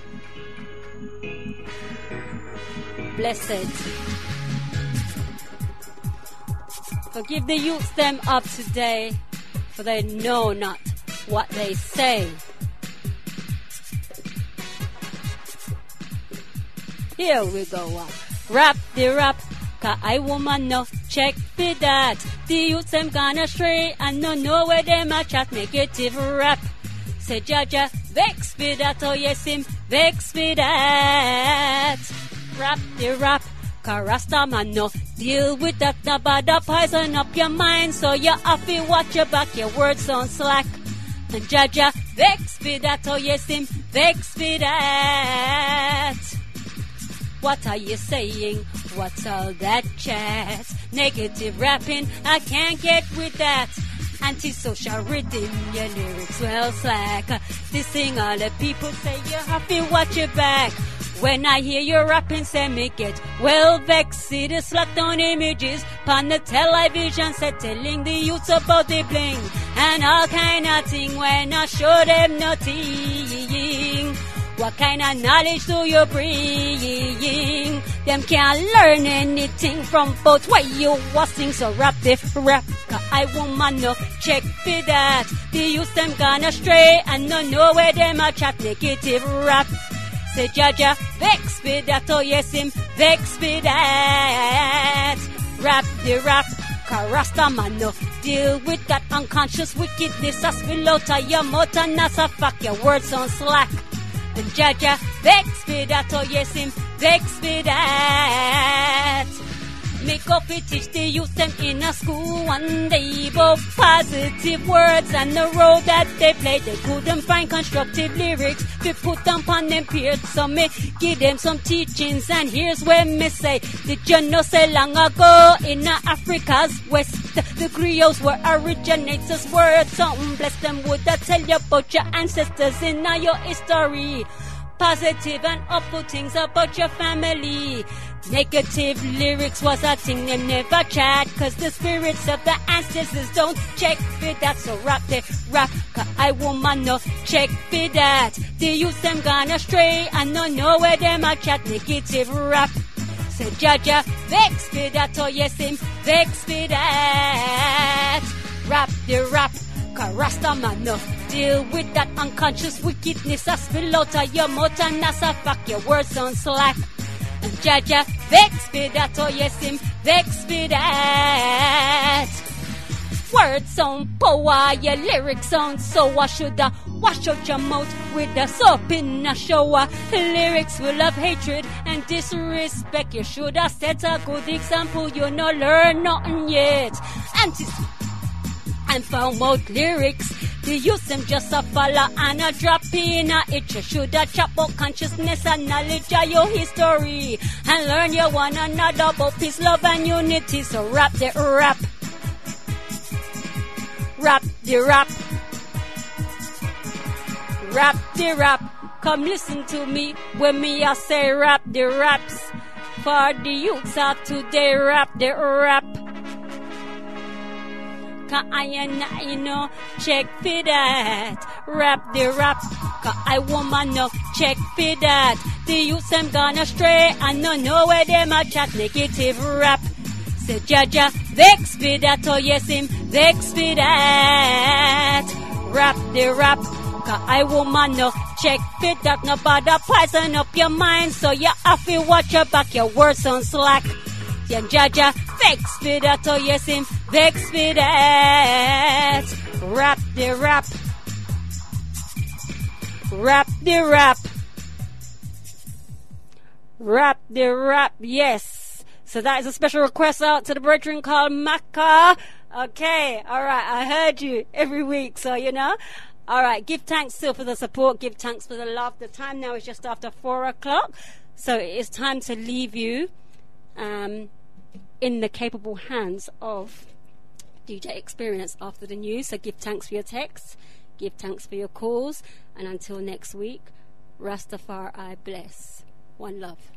Blessed. Forgive the youths them of today, for they know not what they say. Here we go. Uh. Rap the rap, cause I woman no check for that. The youths them gone astray and no know where them a chat negative rap. Say Jaja, vex for that, oh yes him, vex for that. Rap the rap, cause Rasta man no deal with that, no bother poison up your mind. So you have to watch your back, your words don't slack. And Jaja, vex for that, oh yes him, vex for that. What are you saying? What's all that chat? Negative rapping, I can't get with that. Antisocial rhythm, your lyrics well slack. This thing all the people say, you have to watch your back. When I hear you rapping, say me get well vexed. See the slacked on images on the television set, telling the youths about the bling and all kind of thing. When I show them nothing, what kind of knowledge do you bring? Them can't learn anything from both way you was sing. So rap this rap, cause I woman no check for that. The youths them gone astray and no know where them a chat negative rap. Say Jaja, vex for that, oh yes him, vex for that. Rap the rap, cause Rasta man no deal with that unconscious wickedness. I spill out of your mouth and that's a fuck, your words on slack. And Jaja, vex for that, oh yes him, vex for that. Make up it teach the youth them in a school one day about positive words and the role that they play. They couldn't find constructive lyrics to put them on them peers. So me give them some teachings, and here's where me say, did you know say long ago in Africa's west, the griots were originators? Words something bless them would I tell you about your ancestors in your history. Positive and awful things about your family. Negative lyrics was a thing them never chat, cause the spirits of the ancestors don't check for that. So rap the rap, cause I woman no check for that. The youth them gone astray and no know where them a chat negative rap. Say Jaja, vex for that, oh yes him, vex for that. Rap the rap, cause Rasta man no deal with that unconscious wickedness. I spill out of your mouth and that's a fuck, your words on slack. And Jaja, vex for that, oh yes him, vex for that. Words on power, your lyrics on so I shoulda wash out your mouth with the soap in a shower. Lyrics full of hatred and disrespect. You shoulda set a good example, you no learn nothing yet. Antis and found out lyrics, the use them just a follow and a drop in a it. You shoulda chop out consciousness and knowledge of your history and learn you one another about peace, love and unity. So rap the rap, rap the rap, rap the rap, come listen to me when me I say rap the raps. For the youths of today, rap the rap. Cause I and I, you know, check for that. Rap the rap. Cause I woman no check for that. The youths them gone astray. I don't know where them a chat negative rap. Say Jaja, vex for that. Oh yes him, vex for that. Rap the rap. Cause I woman no check for that. No bother poison up your mind. So you have to watch your back. Your words on slack. Yeah, Jaja, vex for that. Oh yes him, vex for that. Rap the rap. Rap the rap. Rap the rap, yes. So that is a special request out to the brethren called Maka. Okay, alright, I heard you every week, so you know. Alright, give thanks still for the support, give thanks for the love. The time now is just after four o'clock, so it is time to leave you um, in the capable hands of D J Experience after the news. So give thanks for your texts, give thanks for your calls, and until next week, Rastafari bless. One love.